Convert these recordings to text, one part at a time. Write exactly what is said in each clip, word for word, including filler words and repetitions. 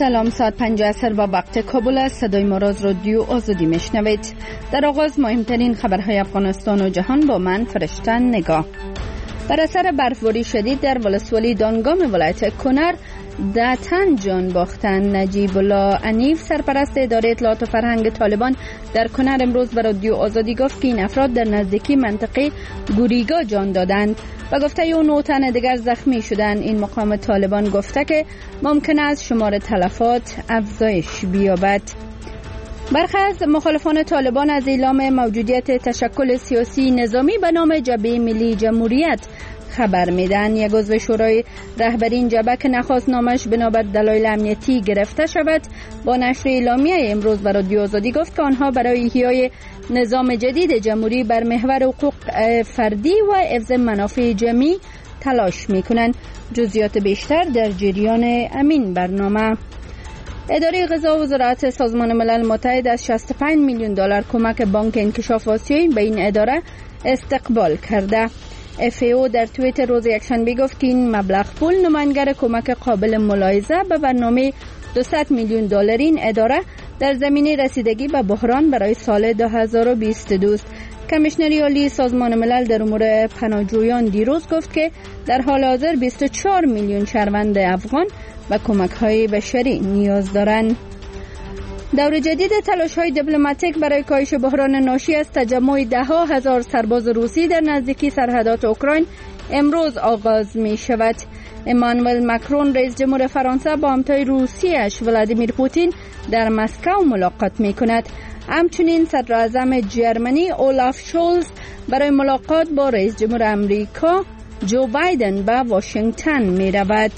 سلام، ساعت پنج عصر با وقت کابل است. صدای ما را از رادیو آزادی میشنوید. در آغاز مهمترین خبرهای افغانستان و جهان با من فرشته نگاه. بر اثر برفباری شدید در ولسوالی دانگام ولایت کنر ده تن جان باختند. نجیب الله عنیف سرپرست اداره اطلاعات و فرهنگ طالبان در کنر امروز به رادیو آزادی گفت که این افراد در نزدیکی منطقه گوریگا جان دادند و گفته او نه تن دیگر زخمی شدند. این مقام طالبان گفته که ممکن است شمار تلفات افزایش بیابد. برخی از مخالفان طالبان از اعلام موجودیت تشکل سیاسی نظامی به نام جبهه ملی جمهوریت خبر میدن. یک عضو شورای رهبری این جبهه که نخواست نامش بنابر دلایل امنیتی گرفته شود با نشر اعلامیه امروز به رادیو آزادی گفت که آنها برای احیای نظام جدید جمهوری بر محور حقوق فردی و حفظ منافع جمعی تلاش میکنند. جزئیات بیشتر در جریان امین برنامه. اداره غذا و زراعت سازمان ملل متحد از شصت و پنج میلیون دلار کمک بانک انکشاف آسیایی به این اداره استقبال کرده. اف ای او در توییتر روز یکشنبه گفت که این مبلغ پول نماینگر کمک قابل ملاحظه به برنامه دویست میلیون دلاری این اداره در زمینه رسیدگی به بحران برای سال دو هزار و بیست و دو است. کمیشنری عالی سازمان ملل در امور پناهجویان دیروز گفت که در حال حاضر بیست و چهار میلیون شهروند افغان و کمک‌های بشری نیاز دارند. دور جدید تلاش‌های دیپلماتیک برای کاهش بحران ناشی از تجمع ده ها هزار سرباز روسی در نزدیکی سرحدات اوکراین امروز آغاز می شود. امانوئل مکرون رئیس جمهور فرانسه با همتای روسیش ولادیمیر پوتین در مسکو ملاقات می کند. همچنین صدر اعظم جرمنی اولاف شولز برای ملاقات با رئیس جمهور امریکا جو بایدن به واشنگتن می رود.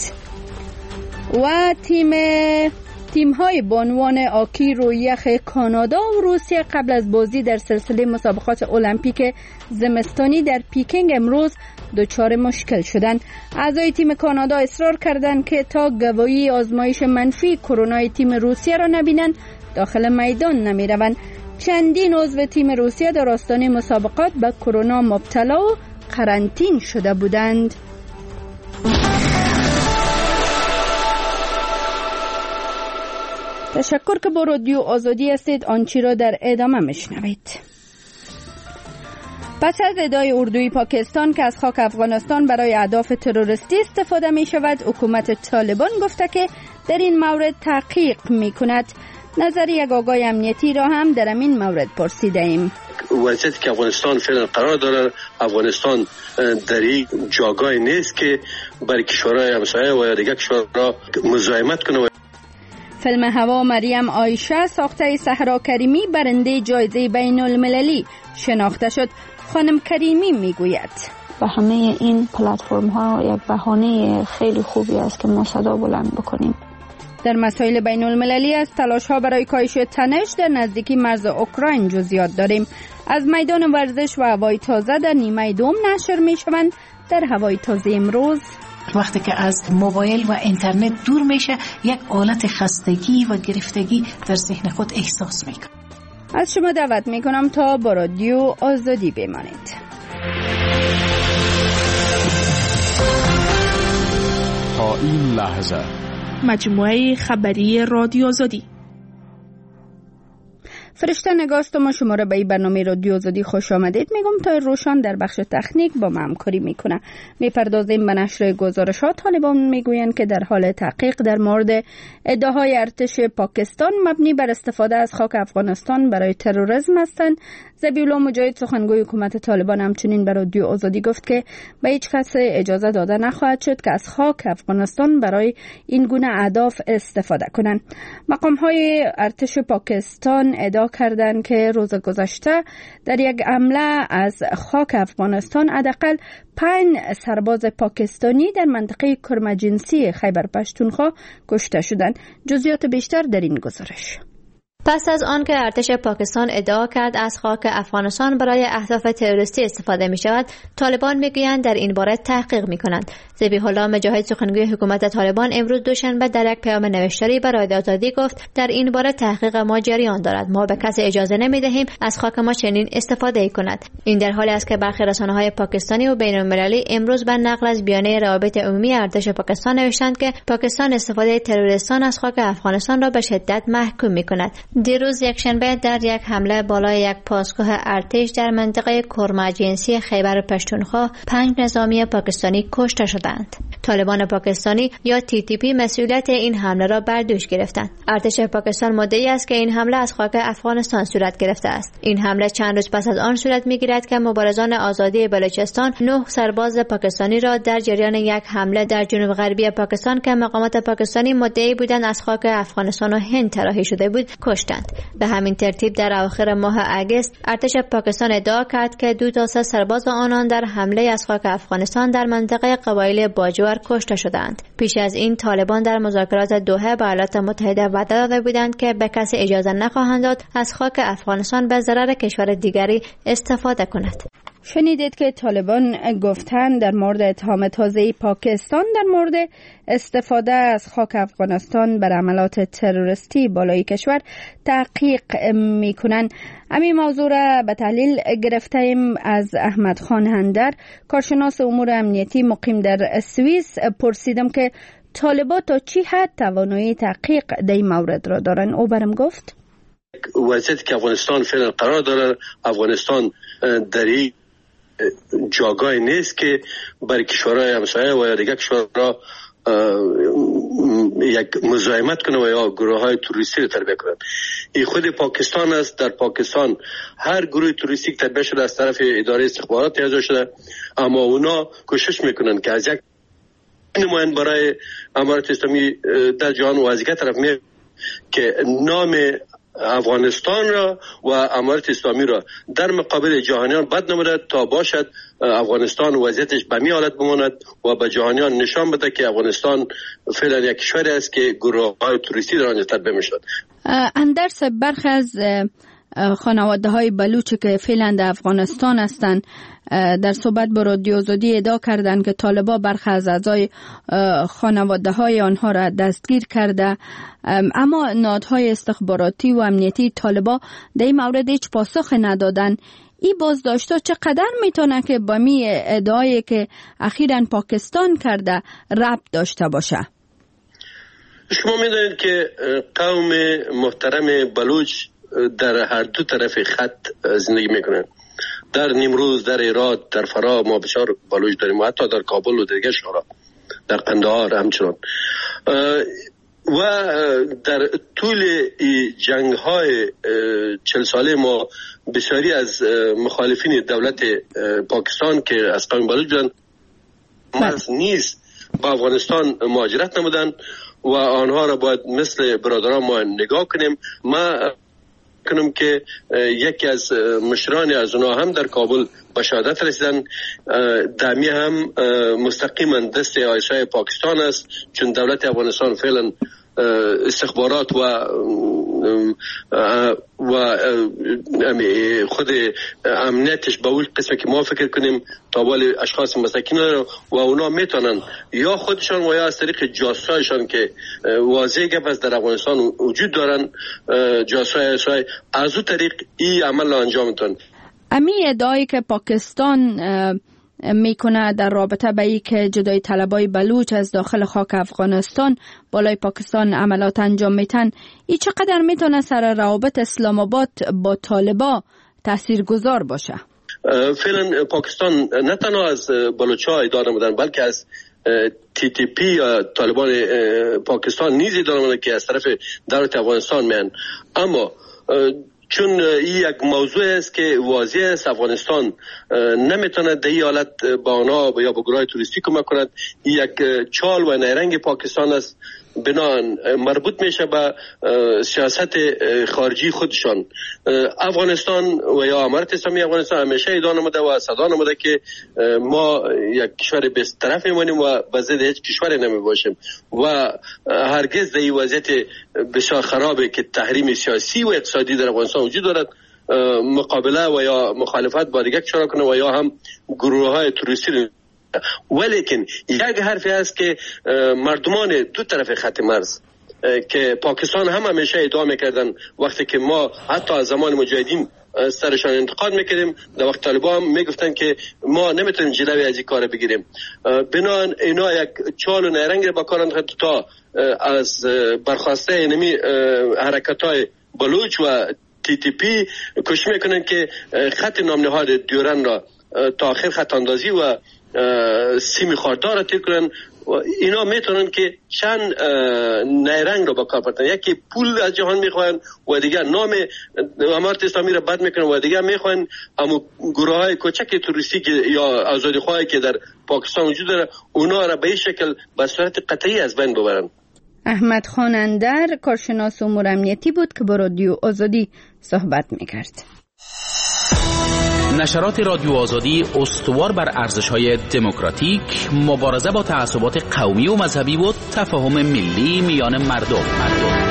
و تیم تیم‌های بانوان آکی رو یخ کانادا و روسیه قبل از بازی در سلسله مسابقات المپیک زمستانی در پیکینگ امروز دچار مشکل شدند. اعضای تیم کانادا اصرار کردند که تا گواهی آزمایش منفی کرونا تیم روسیه را نبینند داخل میدان نمی‌روند. چندین عضو تیم روسیه در آستانه مسابقات به کرونا مبتلا و قرنطین شده بودند. تشکر که با رادیو آزادی هستید. آنچه را در ادامه میشنوید. پس از ادعای اردوی پاکستان که از خاک افغانستان برای اهداف تروریستی استفاده می شود، حکومت طالبان گفته که در این مورد تحقیق می کند. نظر یک آگاه امنیتی را هم در این مورد پرسیده ایم. وضعیتی که افغانستان فعلا قرار داره، افغانستان در یک جاگاهی نیست که برای کشورهای همسایه و یا دیگر کشورها مزاحمت کنه. فیلم هوا مریم عایشه ساخته صحرا کریمی برنده جایزه بین المللی شناخته شد. خانم کریمی میگوید و همه این پلتفرم ها یک بهانه خیلی خوبی است که ما صدا بلند بکنیم. در مسائل بین المللی از تلاش ها برای کاهش تنش در نزدیکی مرز اوکراین جزئیات داریم. از میدان ورزش و هوای تازه در نیمه دوم نشر می شوند. در هوای تازه امروز وقتی که از موبایل و اینترنت دور میشه یک حالت خستگی و گرفتگی در ذهن خود احساس میکنه. از شما دعوت میکنم تا با رادیو آزادی بمانید. تا این لحظه مجموعه خبری رادیو آزادی. فرشته نگاستم و شما را به این برنامه رادیو آزادی خوش آمدید میگم. تا روشان در بخش تکنیک با ما همکاری میکنه. میپردازیم به نشر گزارش ها. طالبان میگویند که در حال تحقیق در مورد ادعاهای ارتش پاکستان مبنی بر استفاده از خاک افغانستان برای تروریسم هستند. ذبیح الله مجاهد سخنگوی حکومت طالبان همچنین به رادیو آزادی گفت که به هیچ کس اجازه داده نخواهد شد که از خاک افغانستان برای این گونه اهداف استفاده کنند. مقام های ارتش پاکستان ادعا کردند که روز گذشته در یک حمله از خاک افغانستان حداقل پنج سرباز پاکستانی در منطقه کرمجنسی خیبر پشتونخوا کشته شدند. جزئیات بیشتر در این گزارش. پس از آن که ارتش پاکستان ادعا کرد از خاک افغانستان برای اهداف تروریستی استفاده می شود، طالبان می گویند در این باره تحقیق می کنند. ذبیح الله مجاهد سخنگوی حکومت طالبان امروز دوشنبه در یک پیام نوشتاری به رادیو آزادی گفت در این باره تحقیق ما جریان دارد. ما به کسی اجازه نمی دهیم از خاک ما چنین استفاده کند. این در حالی است که برخی رسانه‌های پاکستانی و بین‌المللی امروز به نقل از بیانیه روابط عمومی ارتش پاکستان نوشتند که پاکستان استفاده تروریستان از خاک افغانستان را به شدت محکوم می کند. دیروز یکشنبه در یک حمله بالای یک پاسگاه ارتش در منطقه کرما جنسی خیبر پشتونخوا پنج نظامی پاکستانی کشته شدند. طالبان پاکستانی یا تی تی پی مسئولیت این حمله را بر دوش گرفتند. ارتش پاکستان مدعی است که این حمله از خاک افغانستان صورت گرفته است. این حمله چند روز پس از آن صورت می‌گیرد که مبارزان آزادی بلوچستان نه سرباز پاکستانی را در جریان یک حمله در جنوب غربی پاکستان که مقامات پاکستانی مدعی بودند از خاک افغانستان و هند طراحی شده بود کشتند. به همین ترتیب در اواخر ماه اگست ارتش پاکستان ادعا کرد که دو تا سه سرباز آنان در حمله از خاک افغانستان در منطقه قبایل باجوار کشته شدند. پیش از این طالبان در مذاکرات دوحه با ایالات متحده وعده داده بودند که به کسی اجازه نخواهند داد از خاک افغانستان به ضرر کشور دیگری استفاده کند. شنیدید که طالبان گفتند در مورد اتهام تازه پاکستان در مورد استفاده از خاک افغانستان بر عملات تروریستی بالای کشور تحقیق میکنند. همین موضوع را به تحلیل گرفتیم از احمد خان هندر، کارشناس امور امنیتی مقیم در سوئیس. پرسیدم که طالبان تا چی حد توانایی تحقیق در این مورد را دارند. او برم گفت وضعیتی که افغانستان فعلا قرار داره، افغانستان در این جاگاهی نیست که برای کشورهای همسایه و یا دیگر کشورها یک مزاحمت کنه و یا گروه های توریستی رو تربیه کنه. این خود پاکستان است. در پاکستان هر گروه توریستی که تربیه شده از طرف اداره استخبارات اعضا شده، اما اونا کوشش میکنن که از یک نمایند برای امارت اسلامی در جهان و از یک طرف می که نام افغانستان را و امارت اسلامی را در مقابل جهانیان بد نموده تا باشد افغانستان وضعیتش به می حالت بماند و به جهانیان نشان بده که افغانستان فعلا یک کشوری است که گروه های توریستی در آنجا تربیه میشد. اندرس برخی از خانواده های بلوچ که فعلا در افغانستان هستند در صحبت با رادیو آزادی ادعا کردند که طالبان برخی از اعضای خانواده های آنها را دستگیر کرده، اما نهادهای استخباراتی و امنیتی طالبان در این مورد هیچ پاسخ ندادن. این بازداشت‌ها چقدر میتونه که با می ادعایی که اخیراً پاکستان کرده ربط داشته باشه؟ شما میدونید که قوم محترم بلوچ در هر دو طرف خط زندگی میکنن. در نیمروز، در هرات، در فرا ما بسیار بلوچ داریم و حتی در کابل و دیگر شهرها، در قندهار همچنان. و در طول جنگ های چل ساله ما بسیاری از مخالفین دولت پاکستان که از قوم بلوچ بودن مرز نیست با افغانستان مهاجرت نمودن و آنها را باید مثل برادران ما نگاه کنیم. ما کنم که یکی از مشران از اونها هم در کابل به شهادت رسیدن. دمی هم مستقیما دست آیسای پاکستان است، چون دولت افغانستان فعلا استخبارات و و خود امنیتش به اون قسمه که ما فکر کنیم تابال اشخاص مساکین و اونا میتونن یا خودشان و یا از طریق جاسوسایشان که واضح گپ است در افغانستان وجود دارن، جاسوسای از اون طریق این عمل انجام میتونن. امی ادعایی که پاکستان میکنه در رابطه به ای که جدای طلبای بلوچ از داخل خاک افغانستان بالای پاکستان عملات انجام میتن، ای چقدر میتونه سر روابط اسلام آباد با طالبا تاثیرگذار باشه؟ فعلا پاکستان نه تنها از بلوچا اداره نمودن بلکه از تی تی پی یا طالبان پاکستان نیز اداره نمودن که از طرف دولت افغانستان میان. اما چون این یک موضوع است که واضح است افغانستان نمیتونه در این حالت با آنها یا با گروه توریستی کمک کند. این یک چال و نیرنگ پاکستان است بنان مربوط میشه به سیاست خارجی خودشان. افغانستان و یا امارت اسلامی افغانستان همیشه ادعا نموده و صدا نموده که ما یک کشور بی‌طرف میمونیم و به ضد هیچ کشوری نمی باشیم و هرگز در این وضعیت بسیار خرابه که تحریم سیاسی و اقتصادی در افغانستان وجود دارد مقابله و یا مخالفت با دیگر کشورها کنه و یا هم گروه های توریستی. ولیکن یک حرفی هست که مردمان دو طرف خط مرز که پاکستان هم همیشه ادعا میکردن وقتی که ما حتی از زمان مجاهدین سرشان انتقاد میکردیم در وقت طالبان هم میگفتن که ما نمیتونیم جلوی از این کار بگیریم. بنان اینا یک چال و نیرنگ را با کار انداختن تا از برخواسته اینمی حرکت های بلوچ و تی تی پی کوشش میکنن که خط نام نهاد دیورند را تا آخر خط اندازی و سیمی خاردار را تیر کنن. اینا میتونن که چند نیرنگ را با کار بردن، یکی پول از جهان میخواین و دیگر نام امارت اسلامی را بد میکنن و دیگر میخواین اما گروه های کوچک توریستی یا آزادیخواهی که در پاکستان وجود داره اونا را به این شکل به صورت قطعی از بین ببرن. احمد خان اندر کارشناس امور امنیتی بود که با رادیو آزادی صحبت میکرد. نشرات رادیو آزادی استوار بر ارزش‌های دموکراتیک، مبارزه با تعصبات قومی و مذهبی و تفاهم ملی میان مردم. مردم.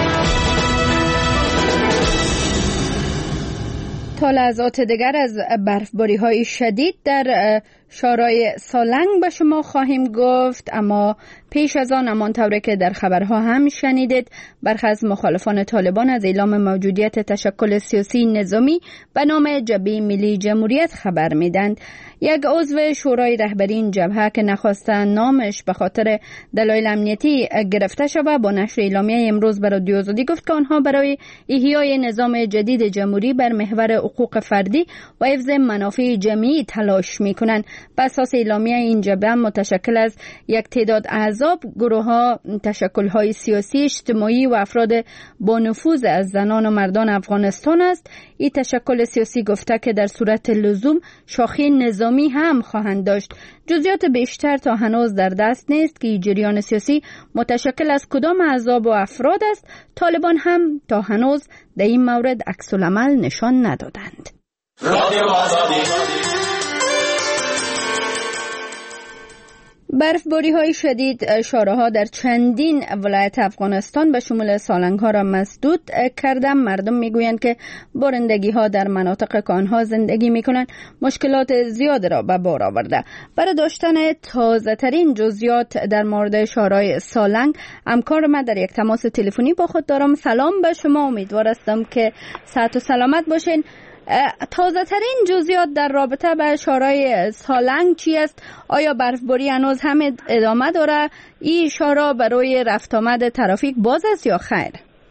تا لحظات دیگر از برفباری‌های شدید در شورای سالنگ به شما خواهیم گفت، اما پیش از آن همانطور که در خبرها هم شنیدید برخی از مخالفان طالبان از اعلام موجودیت تشکل سیاسی نظامی به نام جبهه ملی جمهوریت خبر میدند. یک عضو شورای رهبری این جبهه که نخواستن نامش به خاطر دلایل امنیتی گرفته شود با نشر اعلامیه امروز بر رادیو آزادی گفت که آنها برای احیای نظام جدید جمهوری بر محور حقوق فردی و حفظ منافع جمعی تلاش میکنند. بر اساس اعلامیه این جبهه متشکل از یک تعداد احزاب، گروه‌ها، تشکل‌های سیاسی، اجتماعی و افراد با نفوذ از زنان و مردان افغانستان است. این تشکل سیاسی گفته که در صورت لزوم شاخه نظامی هم خواهند داشت. جزئیات بیشتر تا هنوز در دست نیست که جریان سیاسی متشکل از کدام احزاب و افراد است. طالبان هم تا هنوز در این مورد عکس العمل نشان ندادند. رادیو آزادی. برفباری های شدید شارع‌ها در چندین ولایت افغانستان به شمول سالنگ ها را مسدود کردن. مردم میگویند که بارندگی ها در مناطق که آنها زندگی میکنند مشکلات زیاد را به بار آورده. برای داشتن تازه ترین جزئیات در مورد شورای سالنگ همکار من در یک تماس تلفنی با خود دارم. سلام به شما، امیدوار هستم که صحت و سلامت باشین. تازه ترین جزئیات در رابطه با شورای سالنگ چی است؟ آیا برفباری هنوز هم ادامه داره؟ این شورا برای رفت آمد ترافیک باز است یا خیر؟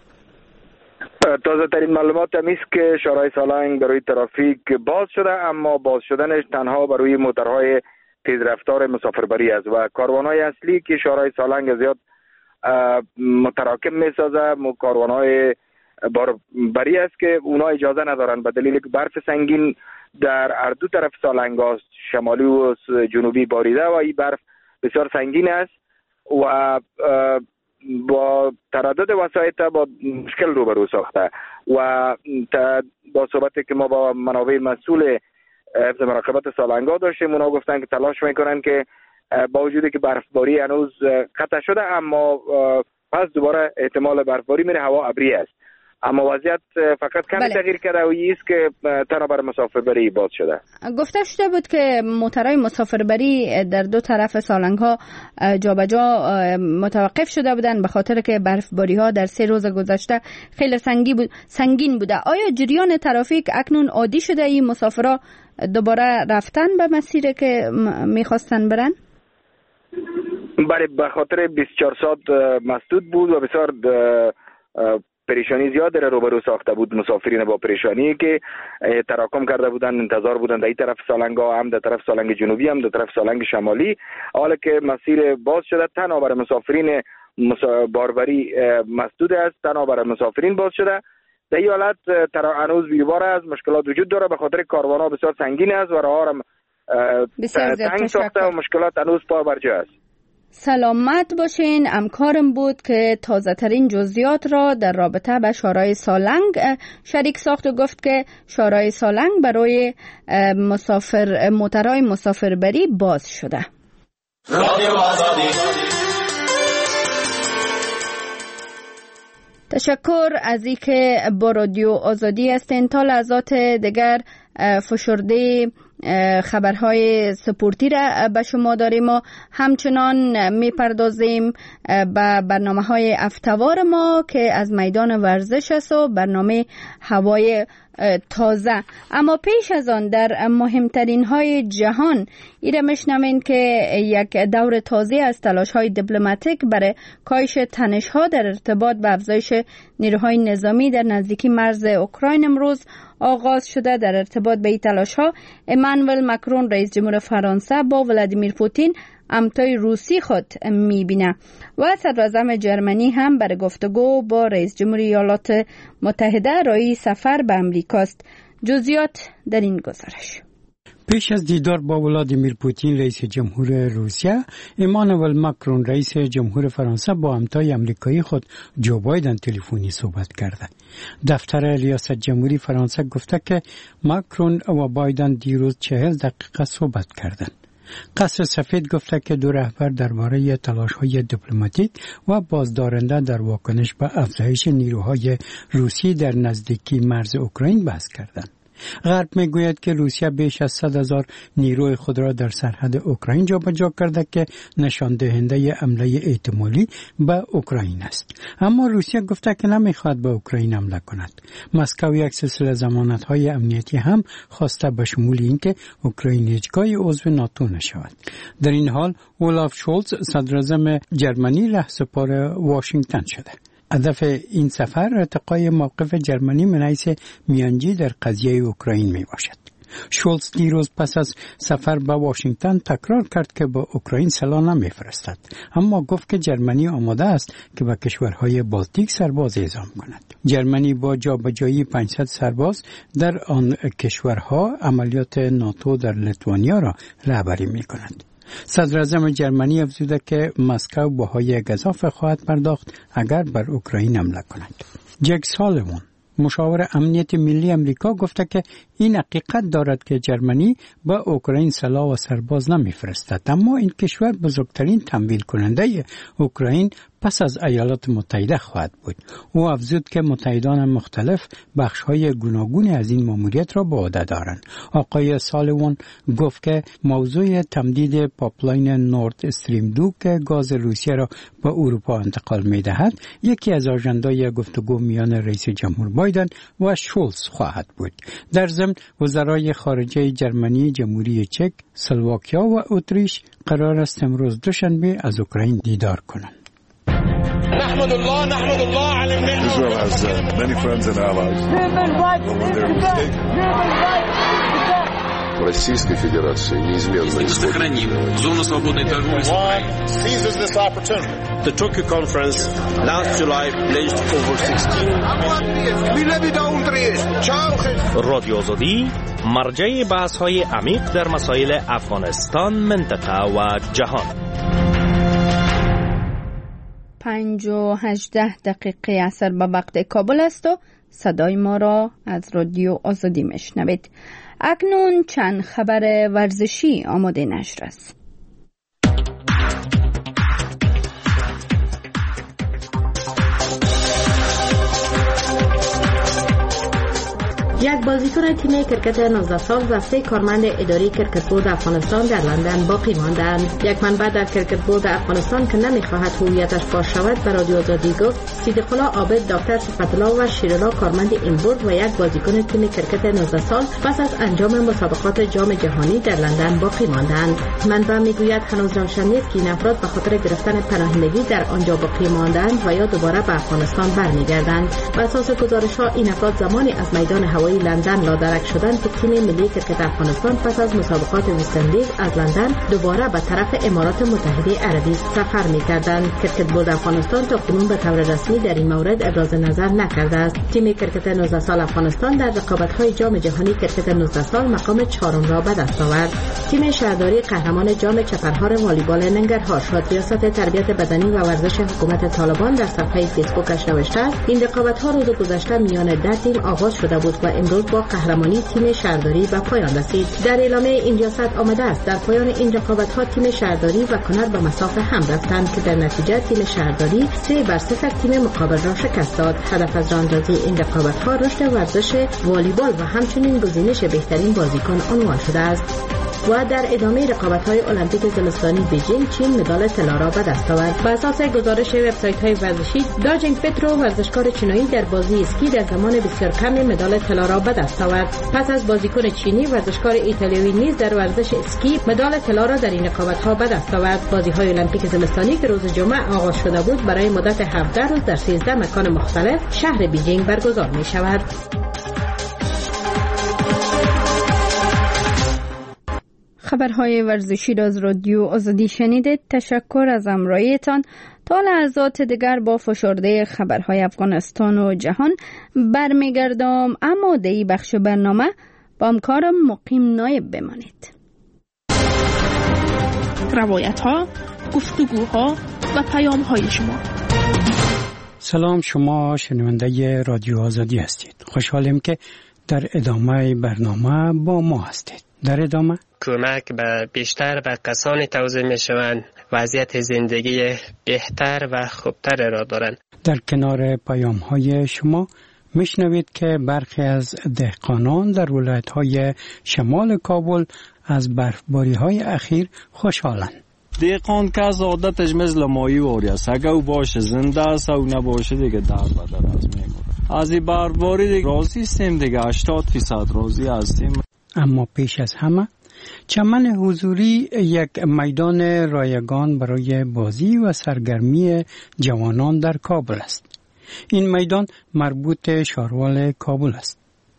تازه ترین معلومات هم است که شورای سالنگ برای ترافیک باز شده، اما باز شدنش تنها برای موتورهای تیز رفتار مسافربری است و کاروانهای اصلی که شورای سالنگ زیاد متراکم می سازه کاروانهای باری است که اونا اجازه ندارن به دلیل که برف سنگین در هر دو طرف سالنگ است، شمالی و جنوبی باریده و این برف بسیار سنگین است و با تردد وسایط با مشکل روبرو ساخته و با صحبتی که ما با منابع مسئول حفظ مراقبت سالنگ ها داشتیم اونا گفتن که تلاش میکنن که با وجودی که برفباری هنوز قطع شده اما پس دوباره احتمال برفباری میره، هوا ابری است اما وضعیت فقط کمی بله. تغییر کرده و ایست که تنها برای مسافربری باز شده. گفته شده بود که موترهای مسافربری در دو طرف سالنگ ها جا به جا متوقف شده بودن به خاطر که برفباری ها در سه روز گذشته خیلی سنگین بود سنگین بوده. آیا جریان ترافیک اکنون عادی شده؟ این مسافرها دوباره رفتن به مسیری که میخواستن برن؟ بله، به خاطر بیست و چهار ساعت مسدود بود و بسیار پریشانی زیاد در روبرو ساخته بود مسافرین با پریشانی که تراکم کرده بودن، انتظار بودن در این طرف سالنگ ها هم در طرف سالنگ جنوبی هم در طرف سالنگ شمالی. حالا که مسیر باز شده تنها برای مسافرین باربری مسدود است، تنها برای مسافرین باز شده. در این حالت هنوز بیروبار است، مشکلات وجود داره به خاطر کاروان ها بسیار سنگین است و راه ها تنگ ساخته و مشکلات هنوز پا بر جا است. سلامت باشین. همکارم بود که تازه ترین جزئیات را در رابطه به شورای سالنگ شریک ساخت و گفت که شورای سالنگ برای مسافر موترهای مسافربری باز شده. تشکر از اینکه با رادیو آزادی هستین. تا لحظات دیگر فشرده خبرهای سپورتی را به شما داریم و همچنان میپردازیم به برنامه های هفته‌وار ما که از میدان ورزش است و برنامه هوای تازه. اما پیش از آن در مهمترین های جهان ایره میشنوین که یک دور تازه از تلاش های دیپلماتیک برای کاهش تنش ها در ارتباط به افزایش نیروهای نظامی در نزدیکی مرز اوکراین امروز آغاز شده. در ارتباط به این تلاش ها امانوئل مکرون رئیس جمهور فرانسه با ولادیمیر پوتین همتای روسی خود میبینه و صدراعظم جرمنی هم برای گفتگو با رئیس جمهور ایالات متحده رای سفر به امریکاست. جزئیات در این گزارش. پیش از دیدار با ولادیمیر پوتین رئیس جمهور روسیه، امانوئل مکرون رئیس جمهور فرانسه با همتای آمریکایی خود جو بایدن تلفنی صحبت کرده. دفتر ریاست جمهوری فرانسه گفته که مکرون و بایدن دیروز چهل دقیقه صحبت کردند. قصر سفید گفته که دو رهبر درباره تلاش‌های دیپلماتیک و بازدارنده در واکنش به افزایش نیروهای روسی در نزدیکی مرز اوکراین بحث کردند. غرب میگوید که روسیه بیش از صد هزار نیروی خود را در سرحد اوکراین جابجا کرده که نشان دهنده حمله احتمالی به اوکراین است. اما روسیه گفته که نمیخواد به اوکراین حمله کند. مسکو یک سلسله ضمانت‌های امنیتی هم خواسته به شمول اینکه اوکراین هیچگاه عضو ناتو نشود. در این حال اولاف شولز صدراعظم جرمنی رهسپار واشنگتن شده. هدف این سفر ارتقای موقف جرمنی من حیث میانجی در قضیه اوکراین می باشد. شولز دیروز پس از سفر به واشنگتن تکرار کرد که به اوکراین سلاح نمیفرستد، اما گفت که جرمنی آماده است که به کشورهای بالتیک سرباز اعزام کند. جرمنی با جابجایی پانصد سرباز در آن کشورها عملیات ناتو در لیتوانیا را رهبری می کند. صدراعظم جرمنی افزوده که مسکو بهای گزاف خواهد پرداخت اگر بر اوکراین حمله کند. جک سالیوان مشاور امنیت ملی امریکا گفته که این حقیقت دارد که جرمنی به اوکراین سلاح و سرباز نمیفرستد، اما این کشور بزرگترین تمویل کننده اوکراین پس از ایالات متحده خواهد بود. او افزود که متحدان مختلف بخش‌های گوناگون از این ماموریت را به عهده دارند. آقای سالیوان گفت که موضوع تمدید پایپلاین نورد استریم دو که گاز روسیه را به اروپا انتقال می‌دهد، یکی از آژندای گفتگو میان رئیس جمهور بایدن و شولز خواهد بود. در ضمن وزرای خارجه جرمنی، جمهوری چک، اسلواکیا و اتریش قرار است امروز دوشنبه از اوکراین دیدار کنند. نحمد الله نحمد الله على النعمة. Israel has uh, many friends and allies. Российской Федерации неизменно сохраним зону свободной торговли. Seizes this opportunity. The Tokyo conference last July pledged over sixteen. رادیو آزادی مرجع بحث‌های عمیق در مسائل افغانستان، منطقه و جهان. پنج و هجده دقیقه اثر به وقت کابل است و صدای ما را از رادیو آزادی میشنوید. اکنون چند خبر ورزشی آماده نشر است. یک بازیکن تیم کرکت نوزده سال و سه کارمند اداری کرکت بورد افغانستان در لندن باقی ماندند. یک منبع در کرکت بورد افغانستان که نمیخواهد هویتش فاش شود به رادیو آزادی گفت صدیق الله عابد، دکتر صفت الله و شیرالله کارمند این بورد و یک بازیکن تیم کرکت نوزده سال پس از انجام مسابقات جام جهانی در لندن باقی ماندند. منبع میگوید هنوز روشن نیست که این افراد به خاطر گرفتن پناهندگی در آنجا باقی ماندند و یا دوباره به افغانستان برمیگردند. بر اساس گزارش‌ها این افراد زمانی از میدان هوایی هوایی لندن لادرک شدند که تیم ملی کرکت افغانستان پس از مسابقات وسترن لیگ از لندن دوباره به طرف امارات متحده عربی سفر می‌کردند. کرکت بورد افغانستان تا کنون به طور رسمی در این مورد ابراز نظر نکرده است. تیم کرکت نوزده سال افغانستان در رقابت‌های جام جهانی کرکت نوزده سال مقام چهارم را به دست آورد. تیم شهرداری قهرمان جام چپرهار والیبال ننگرهار شد. ریاست تربیت بدنی و ورزش حکومت طالبان در صفحه فیسبوکش نوشته است این رقابت‌ها روز گذشته میان ده تیم آغاز شده بود و امروز با قهرمانی تیم شهرداری به پایان رسید. در اعلامیه این ریاست آمده است در پایان این رقابت‌ها تیم شهرداری و کنر به مسافه هم رفتند که در نتیجه تیم شهرداری سه بر صفر تیم مقابل را شکست داد. هدف از راهاندازی این رقابت‌ها رشد ورزش والیبال و همچنین گزینش بهترین بازیکن عنوان شده است. و در ادامه رقابت‌های المپیک زمستانی بیجینگ چین مدال طلا را به دست آورد. بر اساس گزارش وبسایت‌های ورزشی داجینگ پترو ورزشکار چینی در بازی اسکی در زمان بسیار کم مدال طلا را به دست آورد. پس از بازیکن چینی ورزشکار ایتالیایی نیز در ورزش اسکی مدال طلا را در این رقابت‌ها به دست آورد. بازی‌های المپیک زمستانی که روز جمعه آغاز شده بود برای مدت هفده روز در سیزده مکان مختلف شهر بیجینگ برگزار می‌شود. خبرهای ورزشی را از رادیو آزادی شنیدید. تشکر از همراهیتان. تا لحظات دیگر با فشرده خبرهای افغانستان و جهان برمیگردم، اما در این بخش برنامه با همکارم مقیم نایب بمانید. روایت ها، گفتگوها و پیام های شما. سلام، شما شنونده رادیو آزادی هستید. خوشحالیم که در ادامه برنامه با ما هستید. در ادامه کمک به بیشتر به کسانی توضیح می شوند وضعیت زندگی بهتر و خوبتر را دارند. در کنار پیام های شما میشنوید که برخی از دهقانان در ولایت های شمال کابل از برفباری های اخیر خوشحالند. دهقان که از عادتش مثل مایی واری است، اگه او باشه زنده است او نباشه دیگه در بدر از میگوره. از این برفباری دیگه راضی هستیم دیگه، هشتاد فیصد راضی هستیم. اما پیش از همه چمن حضوری یک میدان رایگان برای بازی و سرگرمی جوانان در کابل است. این میدان مربوط شاروال کابل است،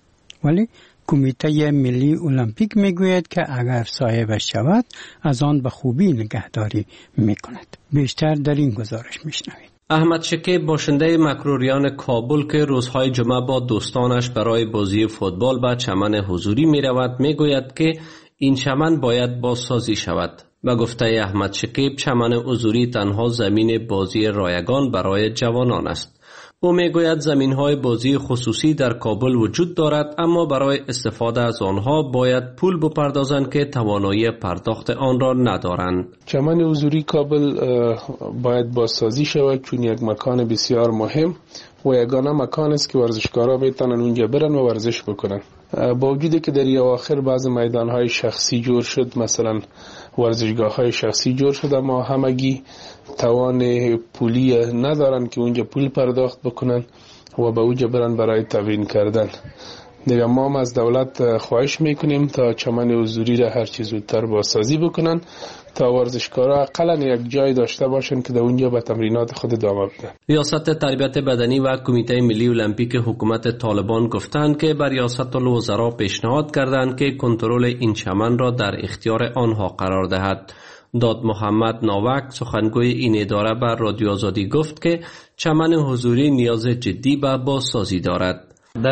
ولی کمیته ملی المپیک میگوید که اگر صاحبش شود از آن به خوبی نگهداری میکند. بیشتر در این گزارش میشنوید. احمد شکیب باشنده مکروریان کابل که روزهای جمعه با دوستانش برای بازی فوتبال به چمن حضوری می رود می گوید که این چمن باید بازسازی شود. و گفته احمد شکیب چمن حضوری تنها زمین بازی رایگان برای جوانان است. او می گوید زمین های بازی خصوصی در کابل وجود دارد، اما برای استفاده از آنها باید پول بپردازند که توانایی پرداخت آن را ندارند. چمن حضوری کابل باید بازسازی شود چون یک مکان بسیار مهم و یگانه مکان است که ورزشکارا بتونن اونجا برن و ورزش بکنن. با وجودی که در اواخر بعض میدان های شخصی جور شد، مثلا ورزشگاه های شخصی جور شد، اما همگی توان پولی ندارن که اونجا پول پرداخت بکنن و به اونجا برن برای تامین کردن. دیگه ما هم از دولت خواهش میکنیم تا چمن حضوری را هر چیز زودتر بازسازی بکنن تا ورزشکارا اقلا یک جای داشته باشن که در اونجا به تمرینات خود ادامه بدن. ریاست تربیت بدنی و کمیته ملی المپیک حکومت طالبان گفتند که بر ریاست الوزراء پیشنهاد کردند که کنترل این چمن را در اختیار آنها قرار دهد. داد محمد ناوک سخنگوی این اداره بر رادیو آزادی گفت که چمن حضوری نیاز جدی به بازسازی دارد.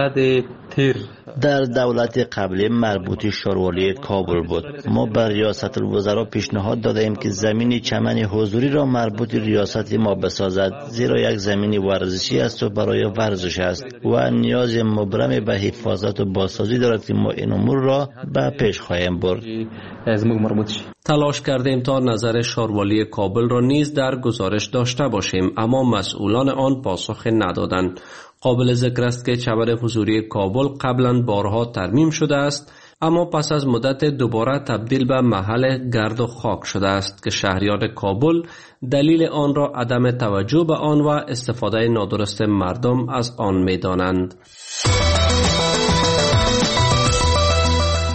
در دولت قبلی مربوط شاروالی کابل بود. ما بر ریاست الوزراء پیشنهاد دادیم که زمین چمن حضوری را مربوط ریاست ما بسازد، زیرا یک زمین ورزشی است و برای ورزش است و نیاز مبرم به حفاظت و بازسازی دارد که ما این امور را به پیش خواهیم برد. تلاش کردیم تا نظر شاروالی کابل را نیز در گزارش داشته باشیم، اما مسئولان آن پاسخ ندادند. قابل ذکر است که چمن حضوری کابل قبلا بارها ترمیم شده است، اما پس از مدت دوباره تبدیل به محل گرد و خاک شده است که شهریان کابل دلیل آن را عدم توجه به آن و استفاده نادرست مردم از آن می دانند.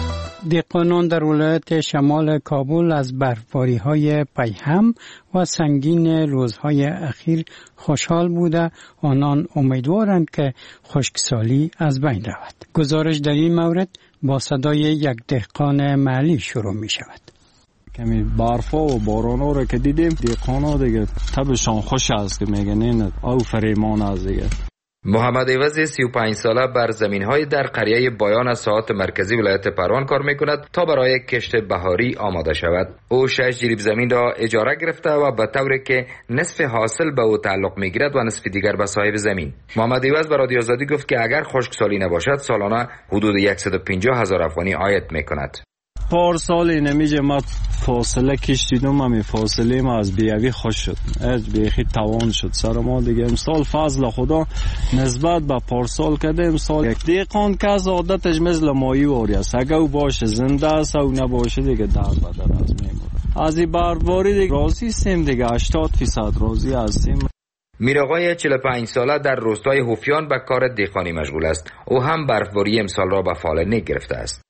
دهقانان در ولایت شمال کابل از برفباری‌های پیهم و سنگین روزهای اخیر خوشحال بوده. آنان امیدوارند که خشکسالی از بین رود. گزارش در این مورد با صدای یک دهقان محلی شروع می شود. کمی برفا و بارانا رو که دیدیم دهقانا دیگه طبعشان خوش است که میگن این او فریمان است دیگه. محمد عوض سی و پنج ساله بر زمین‌های در قریه بایان از ساحات مرکزی ولایت پروان کار می‌کند تا برای کشت بهاری آماده شود. او شش جریب زمین را اجاره گرفته و به طوری که نصف حاصل به او تعلق می‌گیرد و نصف دیگر به صاحب زمین. محمد عوض به رادیو آزادی گفت که اگر خشکسالی نباشد سالانه حدود صد و پنجاه هزار افغانی عاید می‌کند. پارسال نمیشه ما فاصله کشیدم، همین فاصله ما از بیاوی خوش شد، از بیخی توان شد سر ما دیگه. امسال فضل خدا نسبت به پارسال کده امسال یک دهقان که از عادتش مثل مایی واری است، اگه او باشه زنده است او نباشه دیگه در بدر از میمونه. از این برباری دیگه راضی هستیم دیگه، هشتاد درصد راضی هستیم. میرآقای چهل و پنج ساله در روستای هوفیان به کار دهقانی مشغول است. او هم برفباری امسال را به فال گرفته است.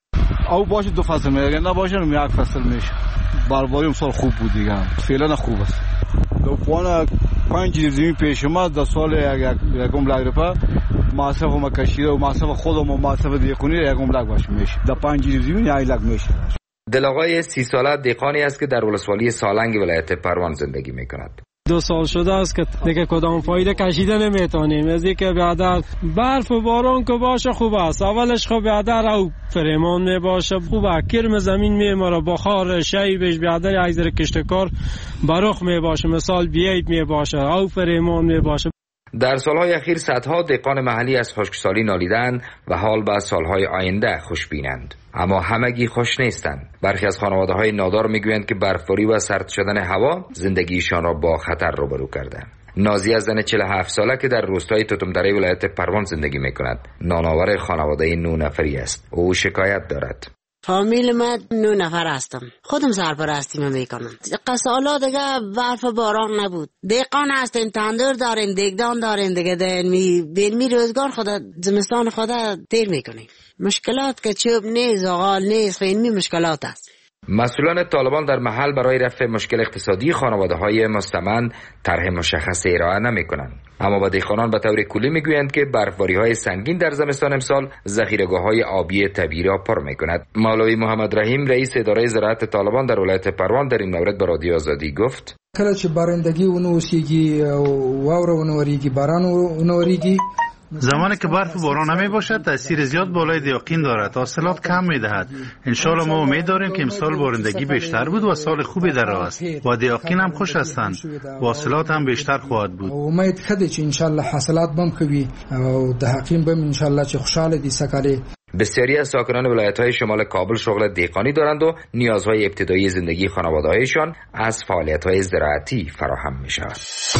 او باشه دو فصل میگه، نباشه یک فصل میشه. برباری امسال خوب بود دیگه، فعلا خوب است. دو پوان پنج زمین پیش ما در سال یک یکم لگ رفت، مصرف ما کشیده و مصرف خودم و مصرف دیگونی یکم لگ باشه میشه. در پنج زمین یک لگ میشه. دلاغای سی ساله دهقانی است که در ولسوالی سالنگ ولایت پروان زندگی میکند. دو سال شده است که دیگه کدام فایده کشیده نمیتونیم. از اینکه بعد برف و باران که باشه خوب است، اولش خب بعد او فریمان میباشه خوبه، کرم زمین میماره، بخار شیبش بعد از در کشتکار برخ میباشه، مثال بیایب میباشه، او فریمان میباشه. در سالهای اخیر صدها دهقان محلی از خشکسالی نالیدند و حال به سالهای آینده خوشبینند، اما همگی خوش نیستند. برخی از خانواده‌های نادار میگویند که برفباری و سرد شدن هوا زندگیشان را با خطر روبرو کرده. نازیه زن چهل و هفت ساله که در روستای توتمدره ولایت پروان زندگی میکند نانآور خانواده نه نفری است. او شکایت دارد. فامیل من نه نفر هستم، خودم سرپرستی میکنم. سالا دیگه برف و باران نبود، دهقان هستیم، تندور داریم، دیگدان داریم دیگه، بین می روزگار خدا زمستان خدا دیر میکنیم. مشکلات که چوب نیست، آغال نیست، خیلی مشکلات است. مسئولان طالبان در محل برای رفع مشکل اقتصادی خانواده‌های مستمند طرح مشخص ارائه نمی‌کنند، اما با دهقانان به طور کلی میگویند که برفباری‌های سنگین در زمستان امسال ذخیره‌گاه‌های آبی طبیعی را پر می‌کند. مولوی محمد رحیم رئیس اداره زراعت طالبان در ولایت پروان در این مورد به رادیو آزادی گفت: کله چې بارندگی ونوسیږي او واوره ونوریږي باران ونوریږي، زمانی که برف و باران نمی باشد تاثیر زیاد بالای دیاقین دارد، حاصلات کم می دهد. انشالله ما امید داریم که امسال بارندگی بیشتر بود و سال خوبی در راه است و دیاقین هم خوش هستند و حاصلات هم بیشتر خواهد بود. امید خدای چې انشالله حاصلات بم خوي او دیاقین بم انشالله چې خوشاله دي سکاله. بسیاری از ساکنان ولایت‌های شمال کابل شغل دهقانی دارند و نیازهای ابتدایی زندگی خانواده‌هایشان از فعالیت‌های زراعتی فراهم می‌شود.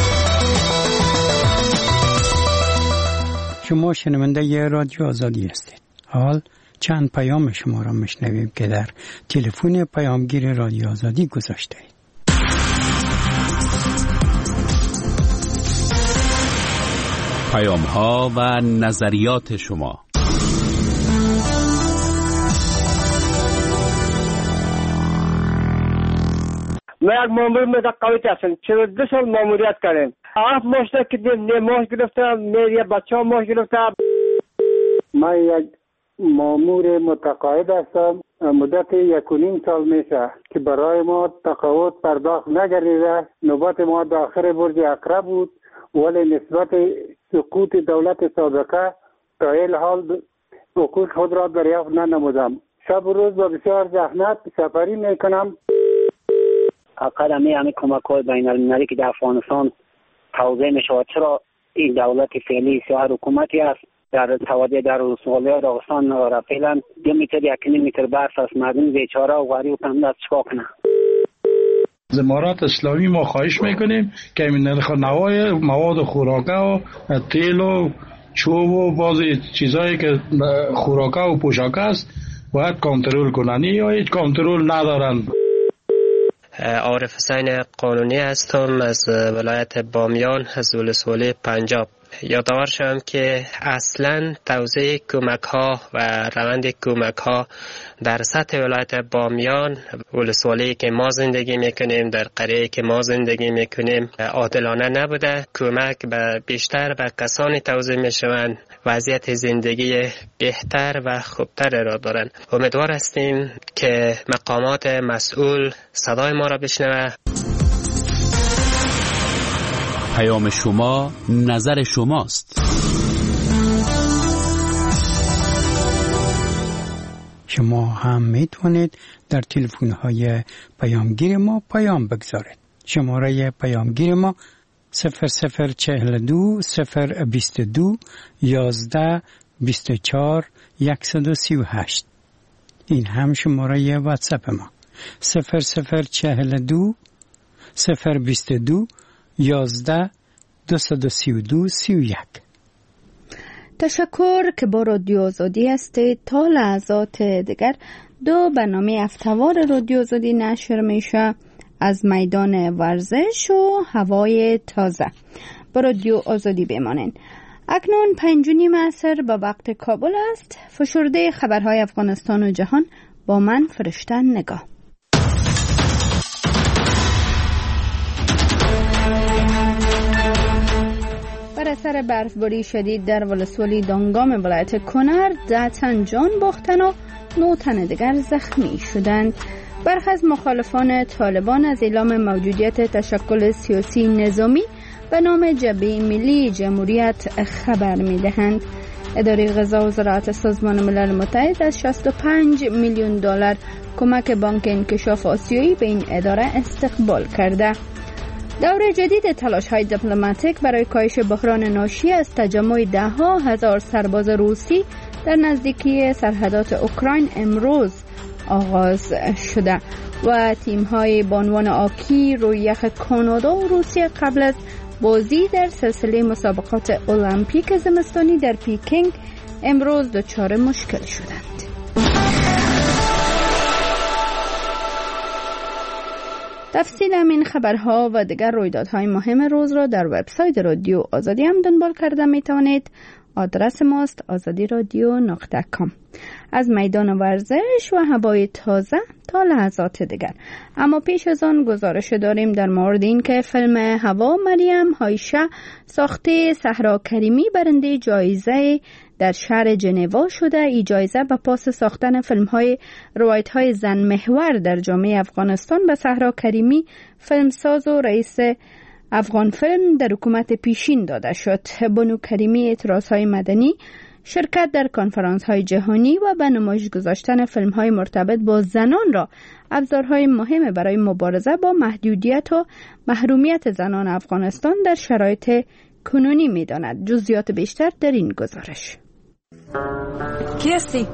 شما شنونده ی رادیو آزادی هستید. حال چند پیام شما را میشنویم که در تلفن پیامگیر رادیو آزادی گذاشته اید. پیام ها و نظریات شما. من یک مامور متقاعد هستم، چرا دو سال ماموریت کردم. هفت ماه که نه ماه گرفتم، میری بچه ها ماه گرفتم. من یک مامور متقاعد هستم، مدت یک و نیم سال میشه که برای ما تقاعد پرداخت نگردیده. نوبت ما داخل برج اقرب بود، ولی نسبت سقوط دولت سابقه تا این حال حقوق خود را دریافت ننمودم. شب و روز با بسیار زحمت سفری میکنم. اقل همه همه کمک های بین المللی که در افغانستان توضیح می شود، چرا این دولت فعلی سیاه حکومتی است در توادیه در ولسوالی داغستان را فعلا دو متر یک متر برف است، مردم بیچاره و غریب هم دست چکا کنه. از امارات اسلامی ما خواهش میکنیم که این نرخ نوای مواد خوراکه و تیل و چوب و بعضی چیزایی که خوراکه و پوشاکه است باید کنترل کنن، یا هیچ کنترل ندارن. عارف حسین قانونی هستم از ولایت بامیان از ولسوالی پنجاب. یادآور شوم که اصلا توزیع کمک ها و روند کمک ها در سطح ولایت بامیان، ولسوالی که ما زندگی میکنیم، در قریه که ما زندگی میکنیم عادلانه نبوده. کمک به بیشتر به کسانی توزیع میشوند وضعیت زندگی بهتر و خوبتر را دارند. امیدوار هستیم که مقامات مسئول صدای ما را بشنوه. پیام شما نظر شماست. شما هم میتونید در تلفن های پیامگیر ما پیام بگذارید. شماره پیامگیر ما صفر صفر چهل دو صفر بیست دو یازده بیست و چهار یکصد و سی و هشت. این هم شماره واتساپ ما صفر صفر چهل دو صفر بیست دو یازده دویست و سی و دو سی و یک. تشکر که با رادیو آزادی هستید. تا لحظات دیگر دو برنامه هفته‌وار رادیو آزادی نشر میشه از میدان ورزش و هوای تازه. با رادیو آزادی بمانین. اکنون پنج و نیم عصر با وقت کابل است. فشرده خبرهای افغانستان و جهان با من فرشته نگاه. بر اثر برفباری شدید در ولسوالی دانگام ولایت کنر ده تن جان باختن و نه تن دیگر زخمی شدند. برخی از مخالفان طالبان از اعلام موجودیت تشکل سیاسی نظامی به نام جبهه ملی جمهوریت خبر می‌دهند. اداره غذا و زراعت سازمان ملل متحد از شصت و پنج میلیون دلار کمک بانک انکشاف آسیایی به این اداره استقبال کرده. دور جدید تلاش‌های دیپلماتیک برای کاهش بحران ناشی از تجمع ده ها هزار سرباز روسی در نزدیکی سرحدات اوکراین امروز آغاز شده و تیم‌های بانوان آکی روی یخ کانادا و روسیه قبل از بازی در سلسله مسابقات المپیک زمستانی در پیکینگ امروز دچار مشکل شدند. تفصیل همین خبرها و دیگر رویدادهای مهم روز را در وبسایت رادیو آزادی هم دنبال کرده می توانید. آدرس ماست آزادی رادیو نقطه کام. از میدان ورزش و هوای تازه تا لحظات دیگر. اما پیش از آن گزارش داریم در مورد این که فیلم هوا مریم هایشه ساخته صحرا کریمی برنده جایزه در شهر جنوا شده. این جایزه به پاس ساختن فیلم‌های روایت‌های زن محور در جامعه افغانستان به صحرا کریمی فیلمساز و رئیس افغان فیلم در حکومت پیشین داده شد. بانو کریمی اعتراض‌های مدنی، شرکت در کنفرانس‌های جهانی و به نمایش گذاشتن فیلم‌های مرتبط با زنان را ابزارهای مهم برای مبارزه با محدودیت و محرومیت زنان افغانستان در شرایط کنونی می‌داند. جزئیات بیشتر در این گزارش. کی هستی؟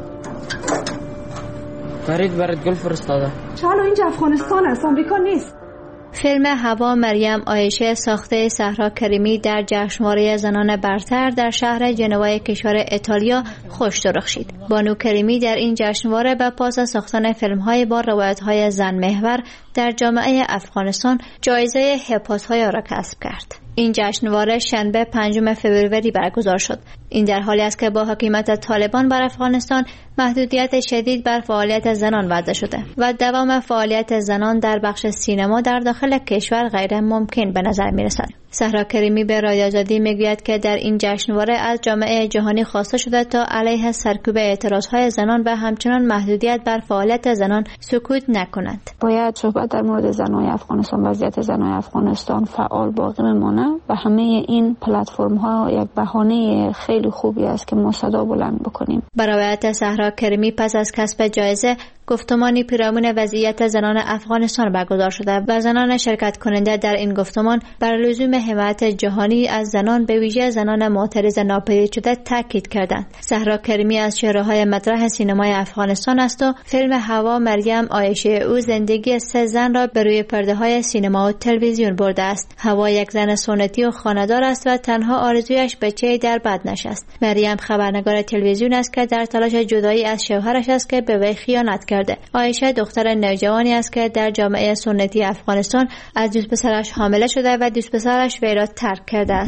فرید برات گل فرستاده. چالو اینجا افغانستان است، آمریکا نیست. فیلم هوا مریم عایشه ساخته صحرا کریمی در جشنواره زنان برتر در شهر جنوای کشور ایتالیا خوش درخشید. بانو کریمی در این جشنواره به پاس ساختن فیلم‌های با روایت‌های زن محور در جامعه افغانستان جایزه هپات‌های را کسب کرد. این جشنواره شنبه پنجم فوریه برگزار شد. این در حالی است که با حکومت طالبان بر افغانستان محدودیت شدید بر فعالیت زنان وضع شده و دوام فعالیت زنان در بخش سینما در داخل کشور غیر ممکن به نظر می رسد. صحرا کریمی به رادیو آزادی میگوید که در این جشنواره از جامعه جهانی خواسته شده تا علیه سرکوب اعتراضهای زنان و همچنان محدودیت بر فعالیت زنان سکوت نکنند. باید صحبت در مورد زنان افغانستان، وضعیت زنان افغانستان فعال باقی بمانه و همه این پلتفرم ها یک بهانه خیلی خوبی است که ما صدا بلند بکنیم. برایت صحرا کریمی پس از کسب جایزه گفتمانی پیرامون وضعیت زنان افغانستان برگزار شده و زنان شرکت کننده در این گفتمان بر لزوم حمایت جهانی از زنان به ویژه زنان معترض ناپدید شده تاکید کردند. صحرا کریمی از چهره‌های مطرح سینمای افغانستان است و فیلم هوا مریم عایشه او زندگی سه زن را به روی پرده‌های سینما و تلویزیون برده است. هوا یک زن سنتی و خانه‌دار است و تنها آرزویش بچه‌ای در بدن است. مریم خبرنگار تلویزیون است که در تلاش جدایی از شوهرش است که به وی خیانت کرده. عایشه دختر نوجوانی است که در جامعه سنتی افغانستان از دوست پسرش حامله شده و دوست پسرش وی را ترک کرده است.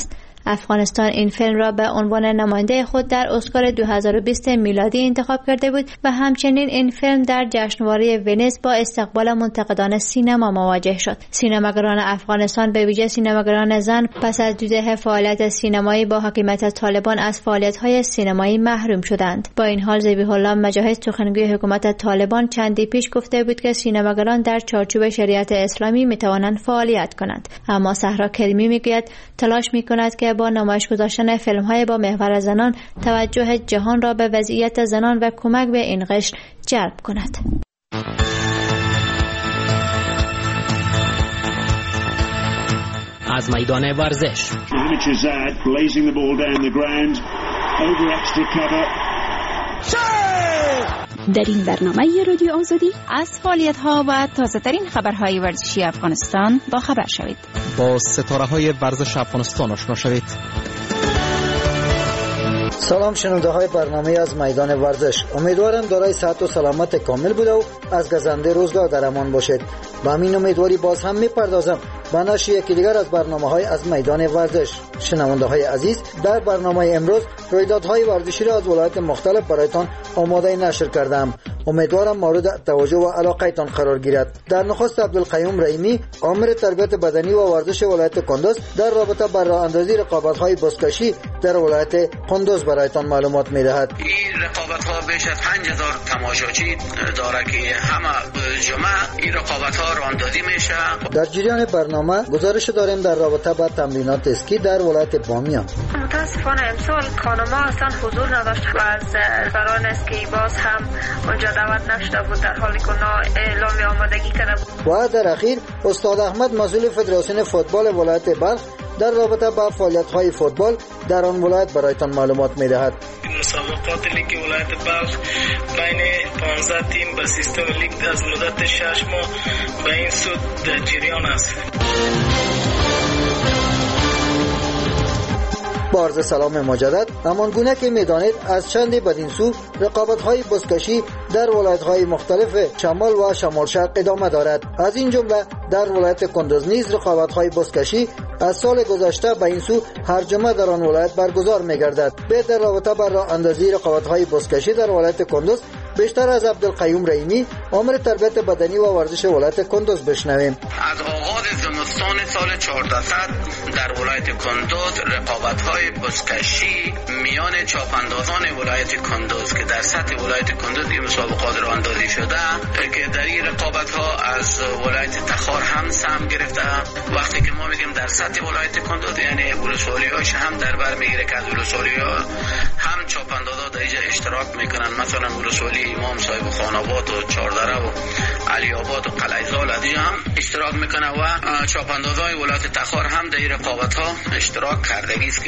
افغانستان این فیلم را به عنوان نماینده خود در اسکار دو هزار و بیست میلادی انتخاب کرده بود و همچنین این فیلم در جشنواره ونیز با استقبال منتقدان سینما مواجه شد. سینماگران افغانستان به ویژه سینماگران زن پس از دو دهه فعالیت سینمایی با حاکمیت طالبان از فعالیت‌های سینمایی محروم شدند. با این حال ذبیح الله مجاهد سخنگوی حکومت طالبان چندی پیش گفته بود که سینماگران در چارچوب شریعت اسلامی میتوانند فعالیت کنند، اما صحرا کریمی میگوید تلاش میکند که با نمایش گذاشتن فیلم‌های با محور زنان توجه جهان را به وضعیت زنان و کمک به این قشر جلب کند. از میدان ورزش در این برنامه رادیو آزادی از فعالیت‌ها و تازه‌ترین خبرهای ورزشی افغانستان با خبر شوید. با ستاره‌های ورزش افغانستان آشنا شوید. سلام شنونده های برنامه از میدان ورزش. امیدوارم دارای صحت و سلامت کامل بوده و از گزنده روزگار در امان باشید. با همین امیدواری باز هم میپردازم به نشر یکی دیگر از برنامه های از میدان ورزش. شنونده های عزیز، در برنامه امروز رویدادهای ورزشی را از ولایت مختلف برایتان آماده نشر کردم. امیدوارم مورد توجه و علاقه‌تان قرار گیرد. در نخست عبدالقیوم رحیمی، آمر تربیت بدنی و ورزش ولایت کندوز، در رابطه با راه اندازی رقابت‌های بزکشی در ولایت کندوز برایتان معلومات می‌دهد. این رقابت‌ها بیش از پنج هزار تماشاچی داره که همه جمعه این رقابت‌ها راهاندازی میشه. در جریان برنامه گزارش داریم در رابطه با تمرینات اسکی در ولایت بامیان. متاسفانه امسال کانما اصلا حضور نداشت و از سران اسکی باز هم اونجا دعوت نشده بود، در حالی که اونا اعلام آمادگی کرده بود. و در اخیر استاد احمد مسئول فدراسیون فوتبال ولایت بلخ در رابطه با فعالیت‌های فوتبال در آن ولایت برایتان معلومات می‌دهد. مسابقات لیگ ولایت بلخ بین پانزده تیم به سیستم لیگ از مدت شش ماه به این سود در جریان است. با عرض سلام مجدد، همان گونه که می‌دانید از چندی بدین سو رقابت‌های بزکشی در ولایت‌های مختلف شمال و شمال شرق ادامه دارد. از این جمله در ولایت کندوز نیز رقابت‌های بزکشی از سال گذشته به این سو هر جمعه در آن ولایت برگزار می‌گردد. به در رابطه با راه اندازی رقابت‌های بزکشی در ولایت کندوز بیشتر از عبدالقیوم رحیمی، آمر تربیت بدنی و ورزش ولایت کندوز بشنویم. از آغاز زمستان سال چهاردهصد در ولایت کندوز رقابت‌های بزکشی میان چاپاندازان ولایت کندوز که در سطح ولایت کندوز این مسابقات راهاندازی شده که در این رقابت‌ها از ولایت تخار هم سهم گرفته. وقتی که ما میگیم در سطح ولایت کندوز یعنی ولسوالی‌هاش هم در بر میگیره که از ولسوالی‌ها هم چاپاندازا در اینجا اشتراک میکنن، مثلا ولسوالی امام صاحب خاناباد و چاردره و علی آباد و قلعه‌زال از اینجا هم اشتراک میکنه و چاپاندازای ولایت تخار هم در این رقابت‌ها اشتراک کردگی است که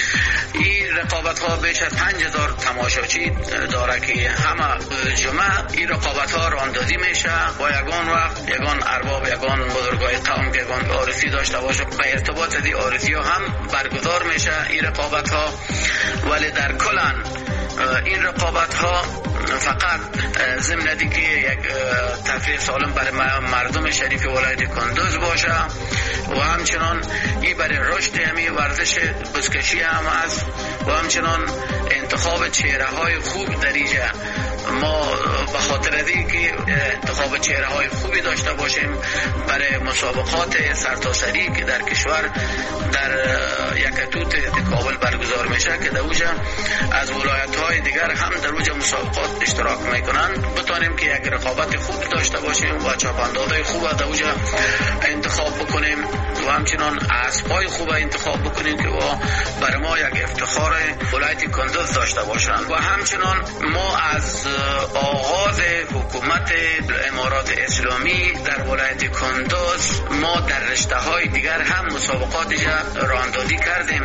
این رقابت‌ها بیش از پنج هزار تماشاچی داره که همه جمعه این رقابت‌ها راهاندازی میشه و یگان وقت یگان ارباب یگان بزرگای قوم که یگان عارفی داشته باشه به ارتباط از این عارفی‌ها هم برگزار میشه این رقابت‌ها. ولی در کلان این رقابت‌ها فقط ضمن دیگه یک تفریح سالم برای مردم شریف ولایت کندوز باشه و همچنان این برای رشد همی ورزش بزکشی هم است و همچنان انتخاب چهره های خوب در اینجا ما به خاطر از اینکه انتخاب چهره های خوبی داشته باشیم برای مسابقات سرتاسری که در کشور در یکتوت کابل برگزار میشه که در اوجا از ولایت های دیگر هم در اوجا مسابقات اشتراک میکنن بتانیم که یک رقابت خوب داشته باشیم و چاپاندازهای خوب در اوجا انتخاب بکنیم و همچنان اسبای خوب انتخاب بکنیم که برای ما یک افتخار ولایت کندوز داشته باشند و همچنان ما از آغاز حکومت امارات اسلامی در ولایت کندوز ما در رشته های دیگر هم مسابقات راهاندازی کردیم.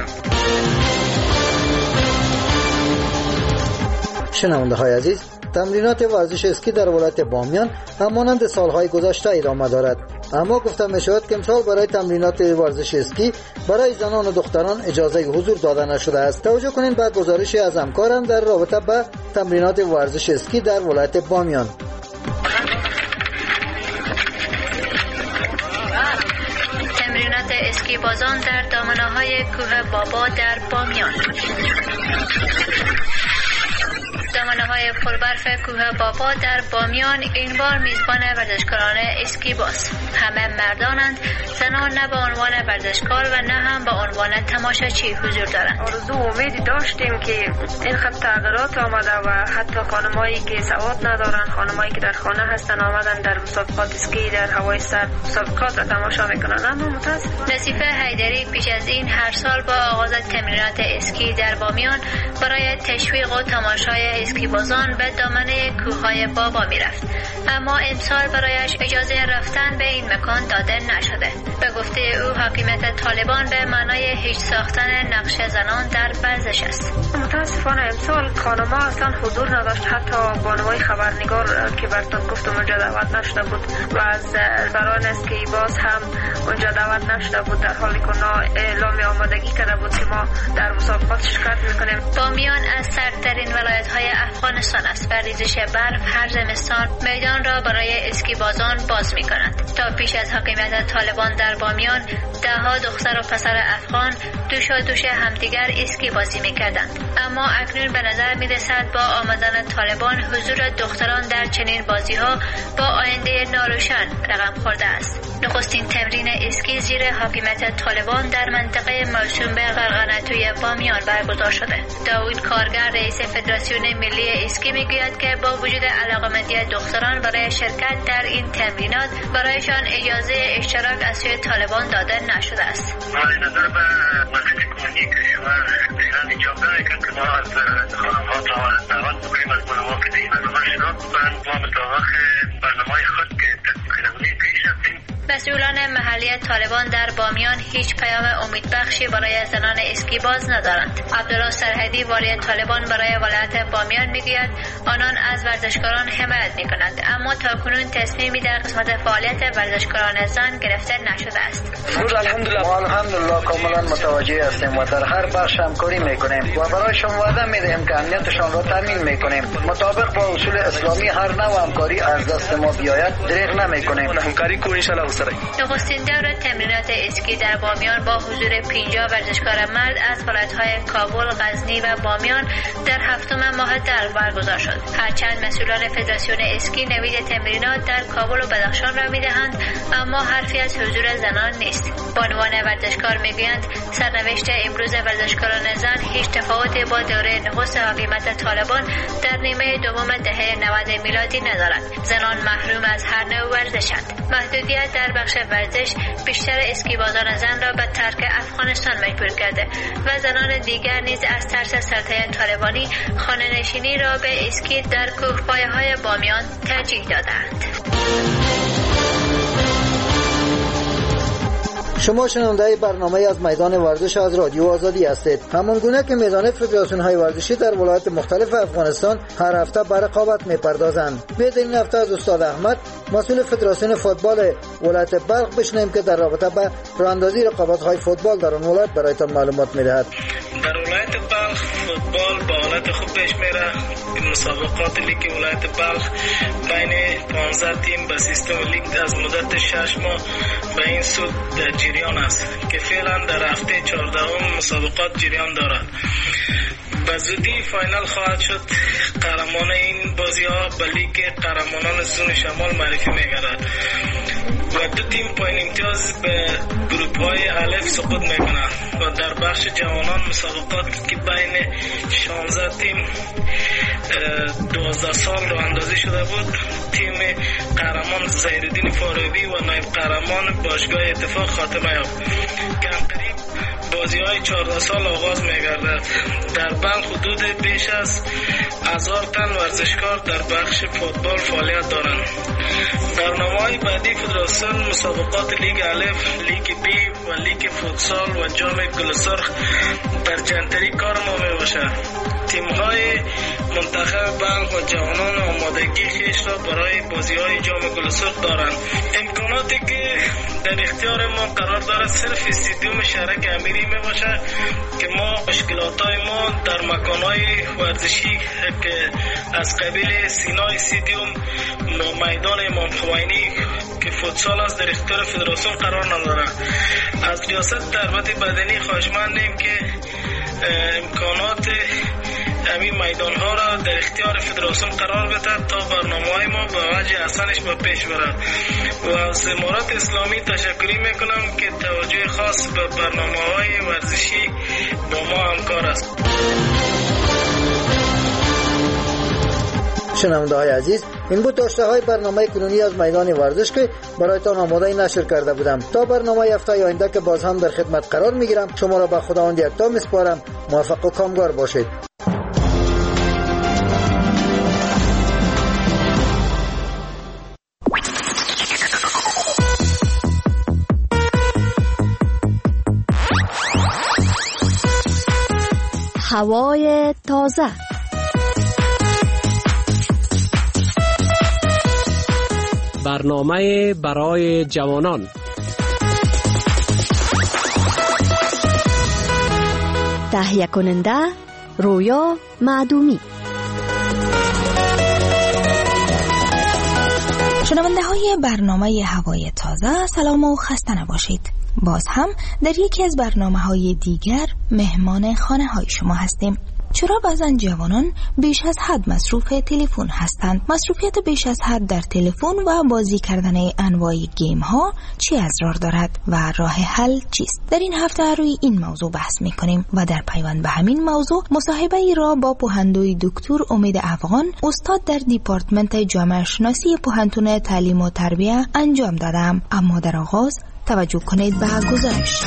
شنونده های عزیز، تمرینات ورزش اسکی در ولایت بامیان همانند سالهای گذشته ادامه دارد، اما گفته می شود که امسال برای تمرینات ورزش اسکی برای زنان و دختران اجازه حضور داده نشده است. توجه کنید به گزارشی از همکارم در رابطه با تمرینات ورزش اسکی در ولایت بامیان. تمرینات اسکی اسکیبازان در دامنه‌های کوه بابا در بامیان. دامنه‌های پربرف کوه بابا در بامیان این بار میزبان ورزشکاران اسکیباز. همه مردانند، زنان نه به عنوان ورزشکار و نه هم به عنوان تماشاچی حضور دارند. آرزو امیدی داشتیم که این خط تغییرات آمده و حتی خانمایی که سواد ندارن، خانمایی که در خانه هستن آمدن در مسابقات اسکی در هوای سرد مسابقات را تماشا میکنن، اما متاسفانه نصیفه حیدری پیش از این هر سال با آغاز تمرینات اسکی در بامیان برای تشویق و تماشای اسکیبازان به دامنه کوههای بابا میرفت، اما امسال برایش اجازه رفتن به این مکان داده نشده. به گفته او حاکمیت طالبان به معنای هیچ ساختن نقش زنان در ورزش است. متاسفانه امسال خانم‌ها اصلا حضور نداشت، حتی بانوی خبرنگار که براتون گفتم اونجا دعوت نشده بود و از بران اسکیباز هم اونجا دعوت نشده بود، در حالی که اونا اعلام آمادگی کرده بود که ما در مسابقات شرکت میکنیم. بامیان از سردترین ولایت‌های افغانستان است و ریزش برف هر زمستان میدان را برای اسکیبازان باز می‌کنند. تا پیش از حاکمیت طالبان در بامیان ده‌ها دختر و پسر افغان دوشا دوش همدیگر اسکی بازی می‌کردند، اما اکنون به نظر می‌رسد با آمدن طالبان حضور دختران در چنین بازی‌ها با آینده ناروشن رقم خورده است. نخستین تمرین اسکی زیر حاکمیت طالبان در منطقه موسوم به غرغنتوی بامیان برگزار شده. داوود کارگر رئیس فدراسیون ملی اسکی میگوید که با وجود علاقه‌مندی دختران برای شرکت در این تمرینات برایشان اجازه اشتراک از سوی طالبان داده نشده است. ما نظر به وظیفه کنی کشور ایران انجام داره که ما از خانم‌ها دعوت بکنیم از بانوها که این برنامه اشتراک بکنن. ما مطابق برنامه خود که تطبیق پیش رفتیم. مسئولان محلی طالبان در بامیان هیچ پیام امیدبخشی برای زنان اسکیباز ندارند. عبدالله سرحدی والی طالبان برای ولایت بامیان میگوید آنان از ورزشکاران حمایت میکنند، اما تاکنون تصمیمی در قسمت فعالیت ورزشکاران زن گرفته نشده است. روز الحمدلله ما الحمدلله کاملا متوجه هستیم و در هر بخش همکاری میکنیم و برایشان وعده میدهیم که امنیتشان را تامین میکنیم. مطابق با اصول اسلامی هر نوع همکاری از دست ما بیاید دریغ نمیکنیم. همکاری کو ان شاء الله. نخستین دور تمرینات اسکی در بامیان با حضور پنجاه ورزشکار مرد از ولایت‌های کابل، غزنی و بامیان در هفتم ماه در برگزار شد. هرچند مسئولان فدراسیون اسکی نوید تمرینات در کابل و بدخشان را می‌دهند، اما حرفی از حضور زنان نیست. بانوان ورزشکار می‌گویند سرنوشت امروز ورزشکاران زن هیچ تفاوتی با دوره نخست حاکمیت طالبان در نیمه دوم دهه نود میلادی ندارد. زنان محروم از هر نوع ورزشند. محدودیت در بخش ورزش بیشتر اسکیبازان زن را به ترک افغانستان مجبور کرده و زنان دیگر نیز از ترس سلطه طالبانی خانه‌نشینی را به اسکی در کوهپایه‌های بامیان ترجیح دادند. شما شنونده برنامه از میدان ورزش از رادیو آزادی هستید. همان گونه که میزان فدراسیون های ورزشی در ولایات مختلف افغانستان هر هفته به رقابت میپردازند. بیاید این هفته از استاد احمد مسئول فدراسیون فوتبال ولایت بلخ بشنویم که در رابطه با راهاندازی رقابت های فوتبال در آن ولایت برایتان معلومات میدهد. در ولایت بلخ فوتبال با حالت خوب پیش میره. مسابقات لیگ ولایت بلخ بین پانزده تیم به سیستم لیگ از مدت شش ماه به این سود در جریان است که فعلا در هفته چهاردهم مسابقات جریان دارد. به زودی فاینال خواهد شد. قهرمان این بازی ها به لیگ قهرمانان زون شمال معرفی می‌گردد و دو تیم پایین امتیاز به گروپ های الف سقوط میکنند و در بخش جوانان مسابقات که بین شانزده تیم دوازده سال راه اندازی شده بود، تیم قهرمان زهیرالدین فاروی و نایب قهرمان باشگاه اتفاق خاتمه یافت. کمترین بازی های چهارده سال آغاز می‌گردد. در بلخ حدود بیش از هزار تن ورزشکار در بخش فوتبال فعالیت دارند. برنامه‌های بعدی فدراسیون مسابقات لیگ الف، لیگ بی و لیگ فوتسال و جام گل سرخ در جنتری کار ما میباشد. تیم‌های منتخب بلخ و جوانان آمادگی خیش را برای بازی‌های جام گل سرخ دارند. امکاناتی که در اختیار ما قرار دارد صرف استادیوم شهرک امیری میباشد که ما مشکلات‌های ما در مکان‌های ورزشی که از قبیل سینا استادیوم، میدان امام خمینی که فوتسال است در اختیار فدراسیون قرار نداره. از ریاست تربیت بدنی خواهشمندیم که امکانات همین میدان ها را در اختیار فدراسیون قرار بده تا برنامه های ما به وجه احسنش به پیش بره. و از امارات اسلامی تشکری میکنم که توجه خاص به برنامه های ورزشی با ما همکار است. شنونده های عزیز، این بود داشته های برنامه کنونی از میدان ورزش که برایتان آماده نشر کرده بودم. تا برنامه هفته آینده که باز هم در خدمت قرار میگیرم، شما را به خداوند یکتا میسپارم. موفق و کامگار باشید. هوای تازه. برنامه برای جوانان. تهیه کننده رویا معدومی. شنونده های برنامه هوای تازه، سلام و خسته نباشید. باز هم در یکی از برنامه های دیگر مهمان خانه های شما هستیم. چرا بعضن جوانان بیش از حد مصروف تلفن هستند؟ مصروفیت بیش از حد در تلفن و بازی کردن انواع گیم ها چه اضرار دارد و راه حل چیست؟ در این هفته روی این موضوع بحث میکنیم و در پیوند به همین موضوع مصاحبه ای را با پوهندوی دکتر امید افغان، استاد در دیپارتمنت جامعه شناسی پوهنتون تعلیم و تربیت انجام دادم. اما در آغاز توجه کنید به گزارش.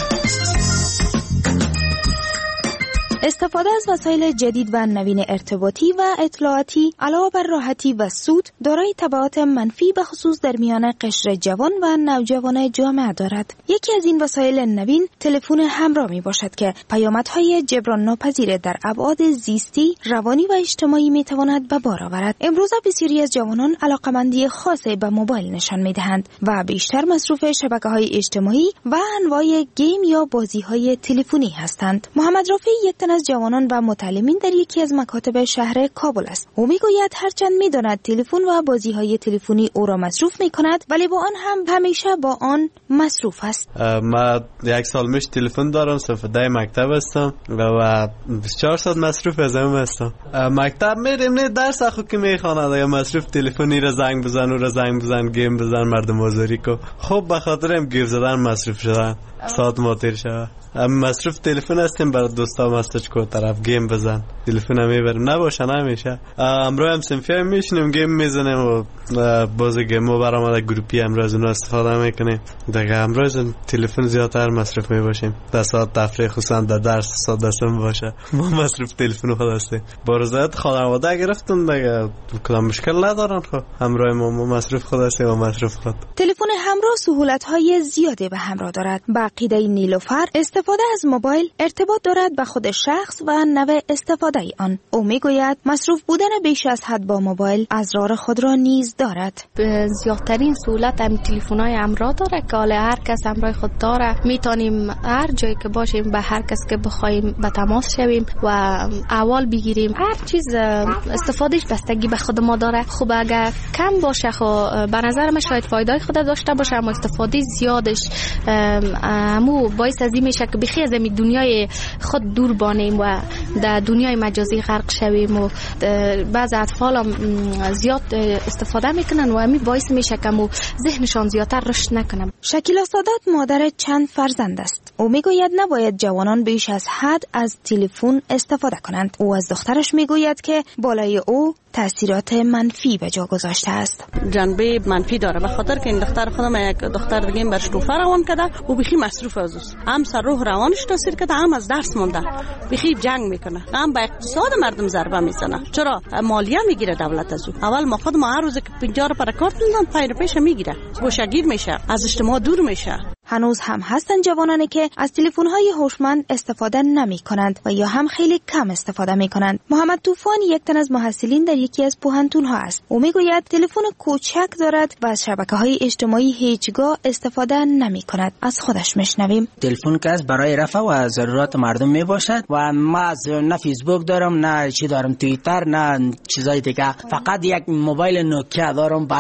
استفاده از وسایل جدید و نوین ارتباطی و اطلاعاتی علاوه بر راحتی و سود دارای تبعات منفی به خصوص در میان قشر جوان و نوجوان جامعه دارد. یکی از این وسایل نوین تلفن همراه می باشد که پیامدهای جبران ناپذیر در ابعاد زیستی، روانی و اجتماعی می تواند به بار آورد. امروزه بسیاری از جوانان علاقمندی خاصی به موبایل نشان می دهند و بیشتر مصروف شبکه‌های اجتماعی و انواع گیم یا بازی‌های تلفنی هستند. محمد رافی یک از جوانان و متعلمین در یکی از مکاتب شهر کابل است. او میگوید هرچند میداند تلفن و بازی‌های تلفنی او را مصروف می‌کند، ولی با آن هم همیشه با آن مصروف است. ما یک سال میش تلفن دارم، صف ده مکتب هستم و بیست و چهار ساعت مصروف از اون هستم. مکتب میریم، نه درس اخو که میخواند، یا مصروف تلفنی را زنگ بزن و را زنگ بزن، گیم بزن، مردم آزاری کو. خب به خاطر هم گیر زدن مصروف شدن، ساعت ماتر شده. مصروف تلفن هستیم، برای دوستا مسج کو طرف گیم بزن، تلفن هم میبریم، نباشه نمیشه. امروز هم سنفی میشنیم گیم میزنیم و باز گیم و برامده گروپی امروز اونو استفاده میکنیم. دیگه امروز تلفن زیادتر مصروف میباشیم. ده ساعت تفریح خصوصا در درس ساعت دستم باشه ما مصروف تلفن خود هستیم. بارزایت خانواده گرفتن دیگه کدام مشکل ندارن. خب همراه ما مصروف خود هستیم و مصروف خود. تلفن همراه سهولت های زیادی به همراه دارد. با عقیده نیلوفر استفاده از موبایل ارتباط دارد به خود شخص و نوع استفاده آن. او میگوید مصروف بودن بیش از حد با موبایل اضرار خود را نیز دارد. زیادترین سهولت هم تلفن‌های همراه داره که حالا هر کس همراه خود داره، میتونیم هر جایی که باشیم به هر کس که بخوایم به تماس شویم و احوال بگیریم. هر چیز استفادهش بستگی به خود ما داره. خب اگر کم باشه خب به نظر من شاید فایده خود داشته باشه، اما استفاده زیادش همو باعث از این میشه که بخی از دنیای خود دور بانیم و در دنیای مجازی غرق شویم و بعض اطفال هم زیاد استفاده میکنن و همین باعث میشه که ذهنشان زیادتر رشد نکنه. شکیلا سادات مادر چند فرزند است. او میگوید نباید جوانان بیش از حد از تلفن استفاده کنند. او از دخترش میگوید که بالای او تاثیرات منفی به جا گذاشته است. جنبه منفی داره به خاطر که این دختر خودم یک دختر دیگه برش روفه روان کرده و بخی مصروف از اوست. هم سر روح روانش تاثیر کرده، هم از درس مونده، بخی جنگ میکنه، هم به اقتصاد مردم ضربه میزنه. چرا مالیه میگیره دولت از او؟ اول ما خود ما هر روز که پنجاه رو پر کارت میدن پنج پیش میگیره، گوشه‌گیر میشه، از اجتماع دور میشه. هنوز هم هستند جوانانی که از تلفن‌های هوشمند استفاده نمی‌کنند و یا هم خیلی کم استفاده می‌کنند. محمد طوفان یک تن از محصلین در یکی از پوهنتون‌ها است. او میگوید تلفن کوچک دارد و از شبکه‌های اجتماعی هیچگاه استفاده نمی‌کند. از خودش میشنویم. تلفن که از برای رفع و ضرورت مردم میباشد و ما از نه فیسبوک دارم، نه چی دارم، توییتر، نه چیزای دیگه. فقط یک موبایل نوکیا دارم بس.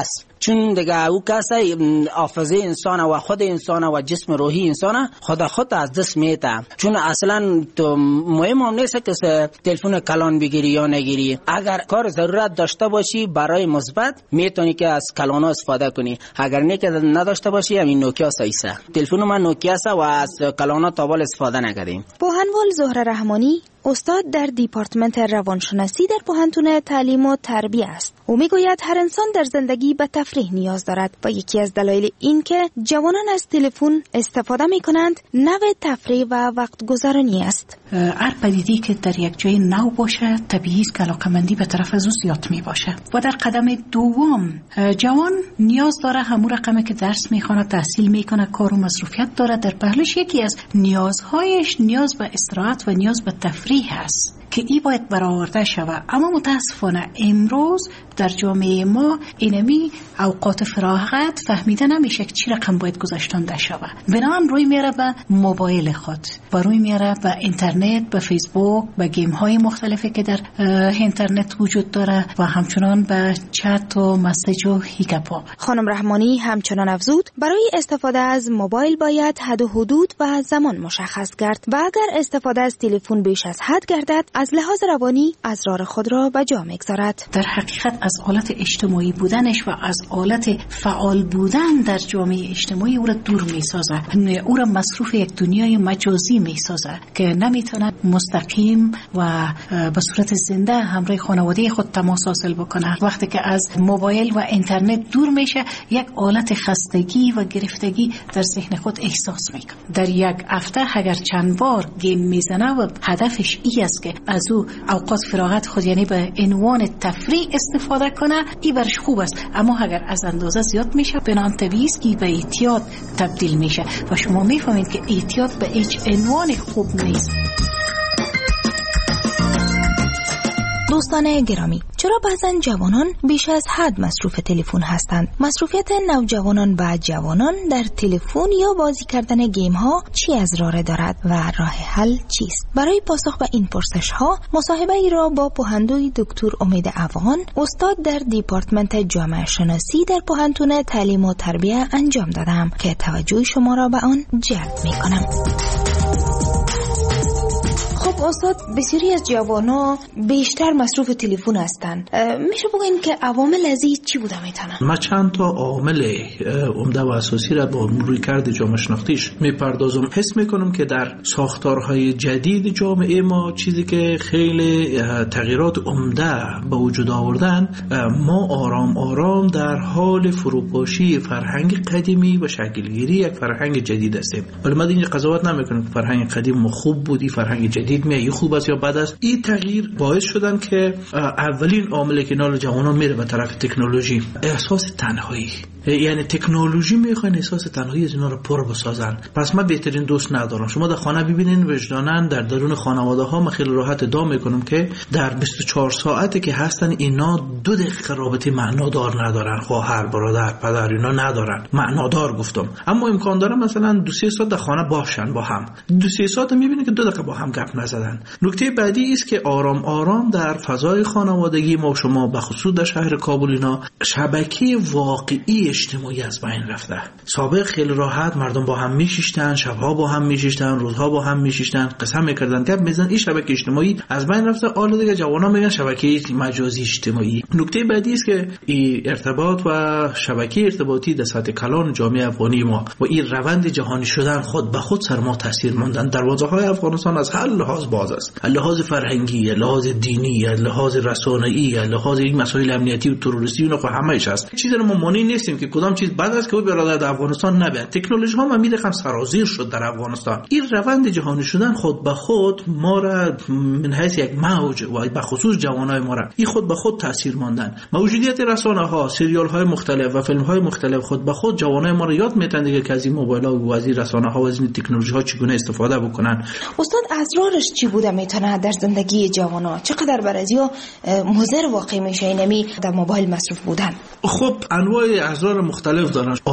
چون دیگه او کسی حافظه انسان و خود انسان و جسم روحی انسان خود خود از دست میته. چون اصلا تو مهم هم نیست که تلفن کلان بگیری یا نگیری. اگر کار ضرورت داشته باشی برای مثبت میتونی که از کلان استفاده کنی. اگر نه که نداشته باشی همین نوکیا سایسه. تلفن من نوکیا است و از کلان تابل استفاده نکردیم. پوهنوال زهره رحمانی استاد در دیپارتمنت روانشناسی در پوهنتون تعلیم و تربیت است. او میگوید هر انسان در زندگی به تفریح نیاز دارد و یکی از دلایل این که جوانان از تلفن استفاده میکنند نوع تفریح و وقت گذرانی است. هر پدیده‌ای که در یک جای نو باشه طبیعی است که علاقه‌مندی به طرف از او زیاد می باشه. و در قدم دوم جوان نیاز داره همون رقمی که درس میخونه، تحصیل میکنه، کار و مصروفیت داره. در پهلوش یکی از نیازهایش نیاز به استراحت و نیاز به تفریح است که ای باید برآورده شود. اما متاسفانه امروز در جامعه ما اینمی اوقات فراغت فهمیده نمیشه که چی رقم باید گذاشتنده شود. بنابراین روی میاره به موبایل خود و روی میاره به اینترنت، به فیسبوک، به گیم های مختلفی که در اینترنت وجود داره و همچنان به چت و مسیج و هیگپا. خانم رحمانی همچنان افزود برای استفاده از موبایل باید حد و حدود و زمان مشخص کرد و اگر استفاده از تلفن بیش از حد گردد از لحاظ روانی اضرار خود را به جا میگذارد. در حقیقت از حالت اجتماعی بودنش و از حالت فعال بودن در جامعه اجتماعی او را دور میسازه، او را مصروف یک دنیای مجازی میسازه که نمیتونه مستقیم و به صورت زنده همراه خانواده خود تماس حاصل بکنه. وقتی که از موبایل و اینترنت دور میشه یک حالت خستگی و گرفتگی در ذهن خود احساس میکنه. در یک هفته اگر چند بار گیم میزنه و هدفش ای است که از او اوقات فراغت خود یعنی به عنوان تفریح استفاده کنه، این برش خوب است. اما اگر از اندازه زیاد میشه بنان طبیعی است که به اعتیاد تبدیل میشه و شما میفهمید که اعتیاد به هیچ عنوان خوب نیست. دوستان گرامی، چرا بعضن جوانان بیش از حد مصروف تلفن هستند؟ مصروفیت نوجوانان و جوانان در تلفن یا بازی کردن گیم ها چی اضرار دارد و راه حل چیست؟ برای پاسخ به این پرسش ها مصاحبه ای را با پوهندوی دکتر امید افغان استاد در دیپارتمنت جامعه شناسی در پوهنتون تعلیم و تربیت انجام دادم که توجه شما را به آن جلب می کنم. خب استاد، بسیاری از جوانا بیشتر مصروف تلفن هستند. میشه بگین که عوامل از این چی بوده میتونن؟ ما چند تا عامل عمده و اساسی را با رویکرد جامعه شناختیش میپردازم. حس میکنم که در ساختارهای جدید جامعه ما چیزی که خیلی تغییرات عمده به وجود آوردن، ما آرام آرام در حال فروپاشی فرهنگ قدیمی و شکلگیری یک فرهنگ جدید هستیم. ولی من اینجا قضاوت نمیکنم که فرهنگ قدیم خوب بودی، فرهنگ جدید می خوب است یا بد است. این تغییر باعث شدن که اولین عاملی که نال جوانان میره به طرف تکنولوژی، احساس تنهایی. یعنی تکنولوژی میخوان احساس تنهایی از اینا رو پر بسازن. پس من بهترین دوست ندارم. شما در خانه ببینین وجدانن در درون خانواده ها، من خیلی راحت ادعا میکنم که در بیست و چهار ساعتی که هستن اینا دو دقیقه رابطه معنادار ندارن. خواهر، برادر، پدر اینا ندارن. معنادار گفتم. اما امکان داره مثلا دو سه ساعت در خانه باشن با هم. دو سه ساعت میبینید که دو دقیقه با هم گپ نزدن. نکته بعدی است که آرام آرام در فضای خانوادگی ما شما به خصوص در شهر کابل اینا شبکه واقعی اجتماعی از بین رفته. سابق خیلی راحت مردم با هم میشیشتن، شبها با هم میشیشتن، روزها با هم میشیشتن، قسم میکردن گپ میزنن. این شبکه اجتماعی از بین رفته. حالا دیگه جوانان میگن شبکه مجازی اجتماعی. نکته بعدی است که این ارتباط و شبکه ارتباطی در سطح کلان جامعه افغانی ما و این روند جهانی شدن خود به خود سر ما تاثیر ماندن. دروازه‌های افغانستان از هر لحاظ باز است. لحاظ فرهنگی، لحاظ دینی، لحاظ رسانه‌ای، لحاظ این مسائل امنیتی و تروریستی اونها همه‌اش هست. چیزی رو ما مانع نیستیم که کدام چیز بد است که او برادر در افغانستان نبید. تکنولوژی ها ما می‌دقم سرازیر شد در افغانستان. این روند جهانی شدن خود به خود ما را من حیث یک موج و به خصوص جوانای ما را این خود به خود تاثیر ماندن. موجودیت رسانه‌ها، سریال‌های مختلف و فیلم‌های مختلف خود به خود جوانای ما را یاد می‌دن که از این موبایل‌ها و از این رسانه‌ها و از این تکنولوژی‌ها چگونه استفاده بکنن. استاد، اضرارش چی بوده میتونه در زندگی جوانا؟ چقدر برازیا مضر واقع میشه اینمی در موبایل مصروف بودن؟ خب انواع اضرار مختلف دارن.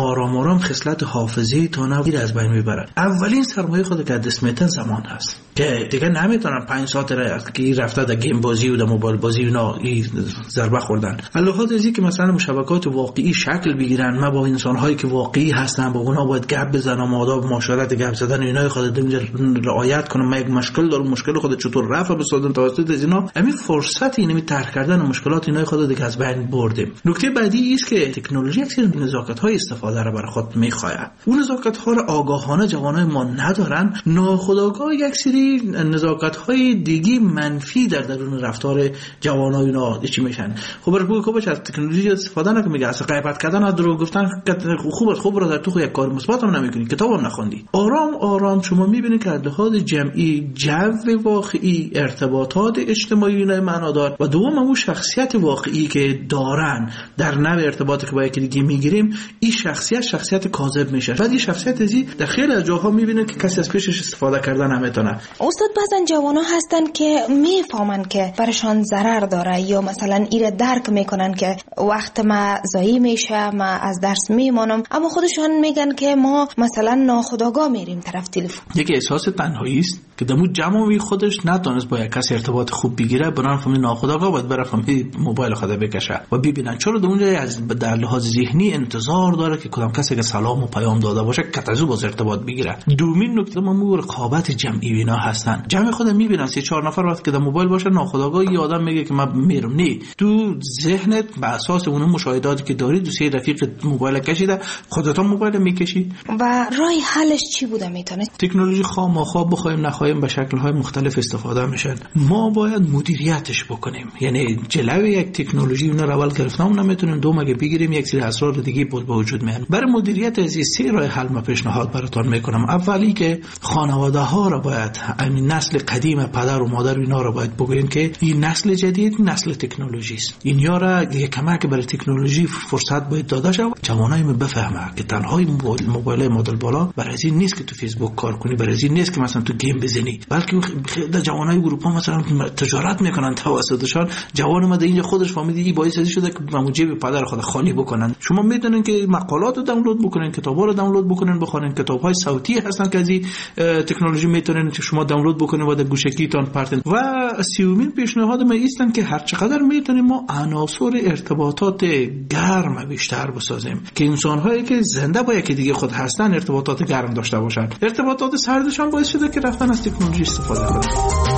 آرام آرام خصلت حافظه تان گیر از بین میبرن. اولین سرمایه خود که دست میتن زمان هست که دیگه نمیتونن پنج ساعت که رفته در گیم بازی و در موبایل بازی و ای ضربه خوردن. علاوه از اینکه مثلا مشابکات واقعی شکل بگیرن، ما با انسان هایی که واقعی هستن با اونها باید گپ بزنم، آداب معاشرت گپ زدن اینا خود اینجا رعایت کنم. من یک مشکل دارم، مشکل خود چطور رفع بسازم توسط از اینا. همین فرصت اینمی طرح کردن مشکلات اینا خود دیگه از بین بردیم. نکته بعدی است که تکنولوژی یک سری نزاکت های استفاده را برای خود میخواهد. اون نزاکت ها را آگاهانه جوانای ما ندارن، ناخودآگاه یک سری نزاکت های دیگه منفی در درون رفتار جوانای اینا چی میشن. خب برای خوبش از تکنولوژی استفاده نکنه، میگه اصلا غیبت کردن از دروغ گفتن خوب است، خوب را در تو یک کار مثبت هم نمیکنی، کتاب هم نخوندی. آرام آرام شما میبینید که از لحاظ جمعی جو واقعی، ارتباطات اجتماعی اینا معنادار و دوم اون شخصیت واقعی که دارن در نوع ارتباطی که با یکی دیگه میگیریم، این شخصیت شخصیت کاذب میشه. بعد این شخصیت ازی در خیلی از جاها میبینید که کسی از پیشش استفاده کردن نمیتونه. استاد بعضن جوانا هستن که میفهمن که برشان ضرر داره یا مثلا ایره درک میکنن که وقت ما ضایع میشه، ما از درس میمانم، اما خودشان میگن که ما مثلا ناخودآگاه میریم طرف تلفن. یکی احساس تنهایی است که دمو جمعی خودش نتونست با یک کسی ارتباط خوب بگیره، برای فهمی ناخودآگاه باید بره فهمی موبایل خود بکشه و ببینن چرا اونجا از در لحاظ ذهنی انتظار داره که کدام کسی که سلام و پیام داده باشه کتازو باز ارتباط بگیره. دومین نکته ما رقابت جمعی اینا هستن. جمع خود میبینن سه چهار نفر وقت که در موبایل باشه ناخودآگاه یه آدم میگه که من میرم، نه تو ذهنت به اساس اون مشاهداتی که داری دو سه رفیق موبایل کشیده خودت هم موبایل میکشی. و راه حلش چی بوده میتونه؟ تکنولوژی خواه ما خواه بخوایم نخواهیم به شکل‌های مختلف استفاده میشن. ما باید مدیریتش بکنیم، یعنی جلوی یک تکنولوژی اون رو اول گرفتم نمیتونیم، دوم اگه بگیریم یک سری اسرار دیگه بود به وجود میاد. برای مدیریت از این سه راه حل ما پیشنهاد براتون میکنم. اولی که خانواده ها را باید، همین نسل قدیم پدر و مادر اینا را باید بگوییم که این نسل جدید نسل تکنولوژی است، اینیا را یک کمک برای تکنولوژی فرصت باید داده شه. جوانای ما بفهمه که تنها موبایل مدل بالا برای این نیست که تو فیسبوک کار کنی، برای این نیست که مثلا تو گیم بزنی، بلکه در جوانای اروپا مثلا تجارت میکنن توسطشان. جوان ما اینجا خودش فهمیده این باعث شده که جیب پدر خود خالی بکنن. شما میدونین که مقالات رو دانلود بکنین، کتابا رو دانلود بکنین، بخونین. کتاب‌های صوتی هستن که از این تکنولوژی میتونین که شما دانلود بکنین و در گوشکیتون پرتن. و سیومین پیشنهاد ما ایستن که هر چقدر میتونیم ما عناصر ارتباطات گرم بیشتر بسازیم که انسان‌هایی که زنده با یکی دیگه خود هستن ارتباطات گرم داشته باشن. ارتباطات سردشان باعث شده که رفتن از تکنولوژی استفاده کنن.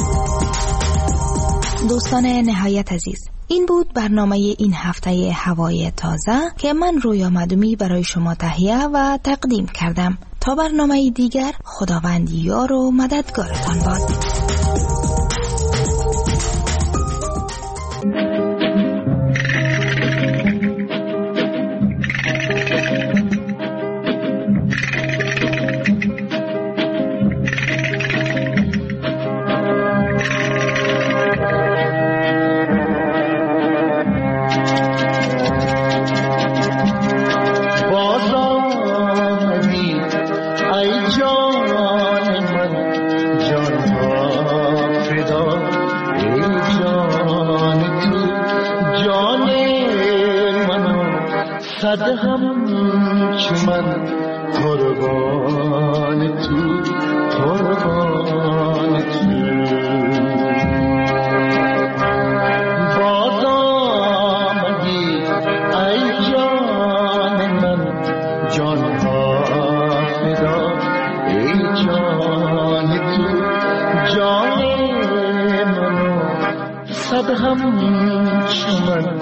دوستان نهایت عزیز، این بود برنامه این هفته هوای تازه که من رویا مدومی برای شما تهیه و تقدیم کردم. تا برنامه دیگر، خداوند یار و مددگارتان باد. صد هم چمن قربان تو قربان تو باز آمدی ای جان من جان ها فدا ای جان تو جان منو صد هم چمن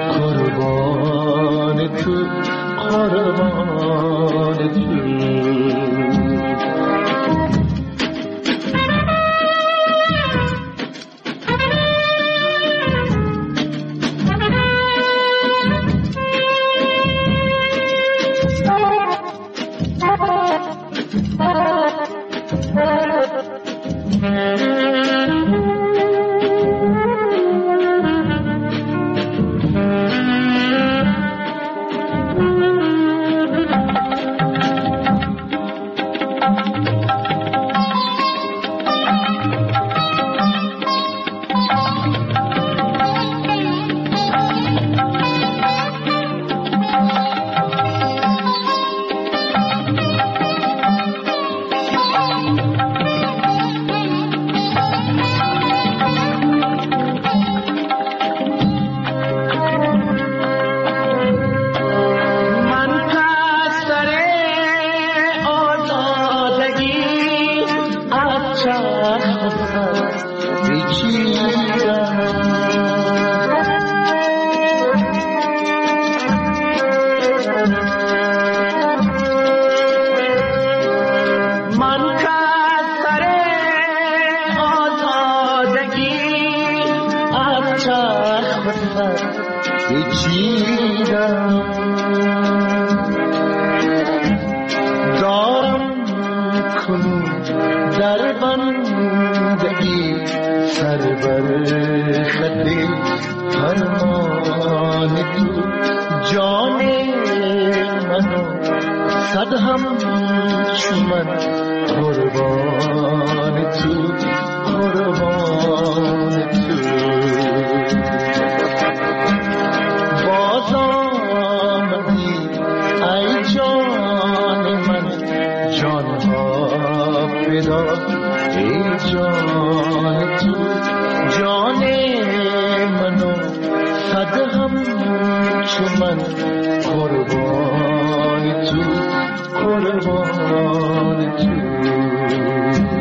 قربان تو قربان تو چیدم دارم کنون در بندگی سر بر خطی فرمان تو جان منو صد هم چون قربان تو قربان تو باز آمدی ای جان من جان ها فدا ای جان تو جان منو صد هم چون من قربان تو قربان تو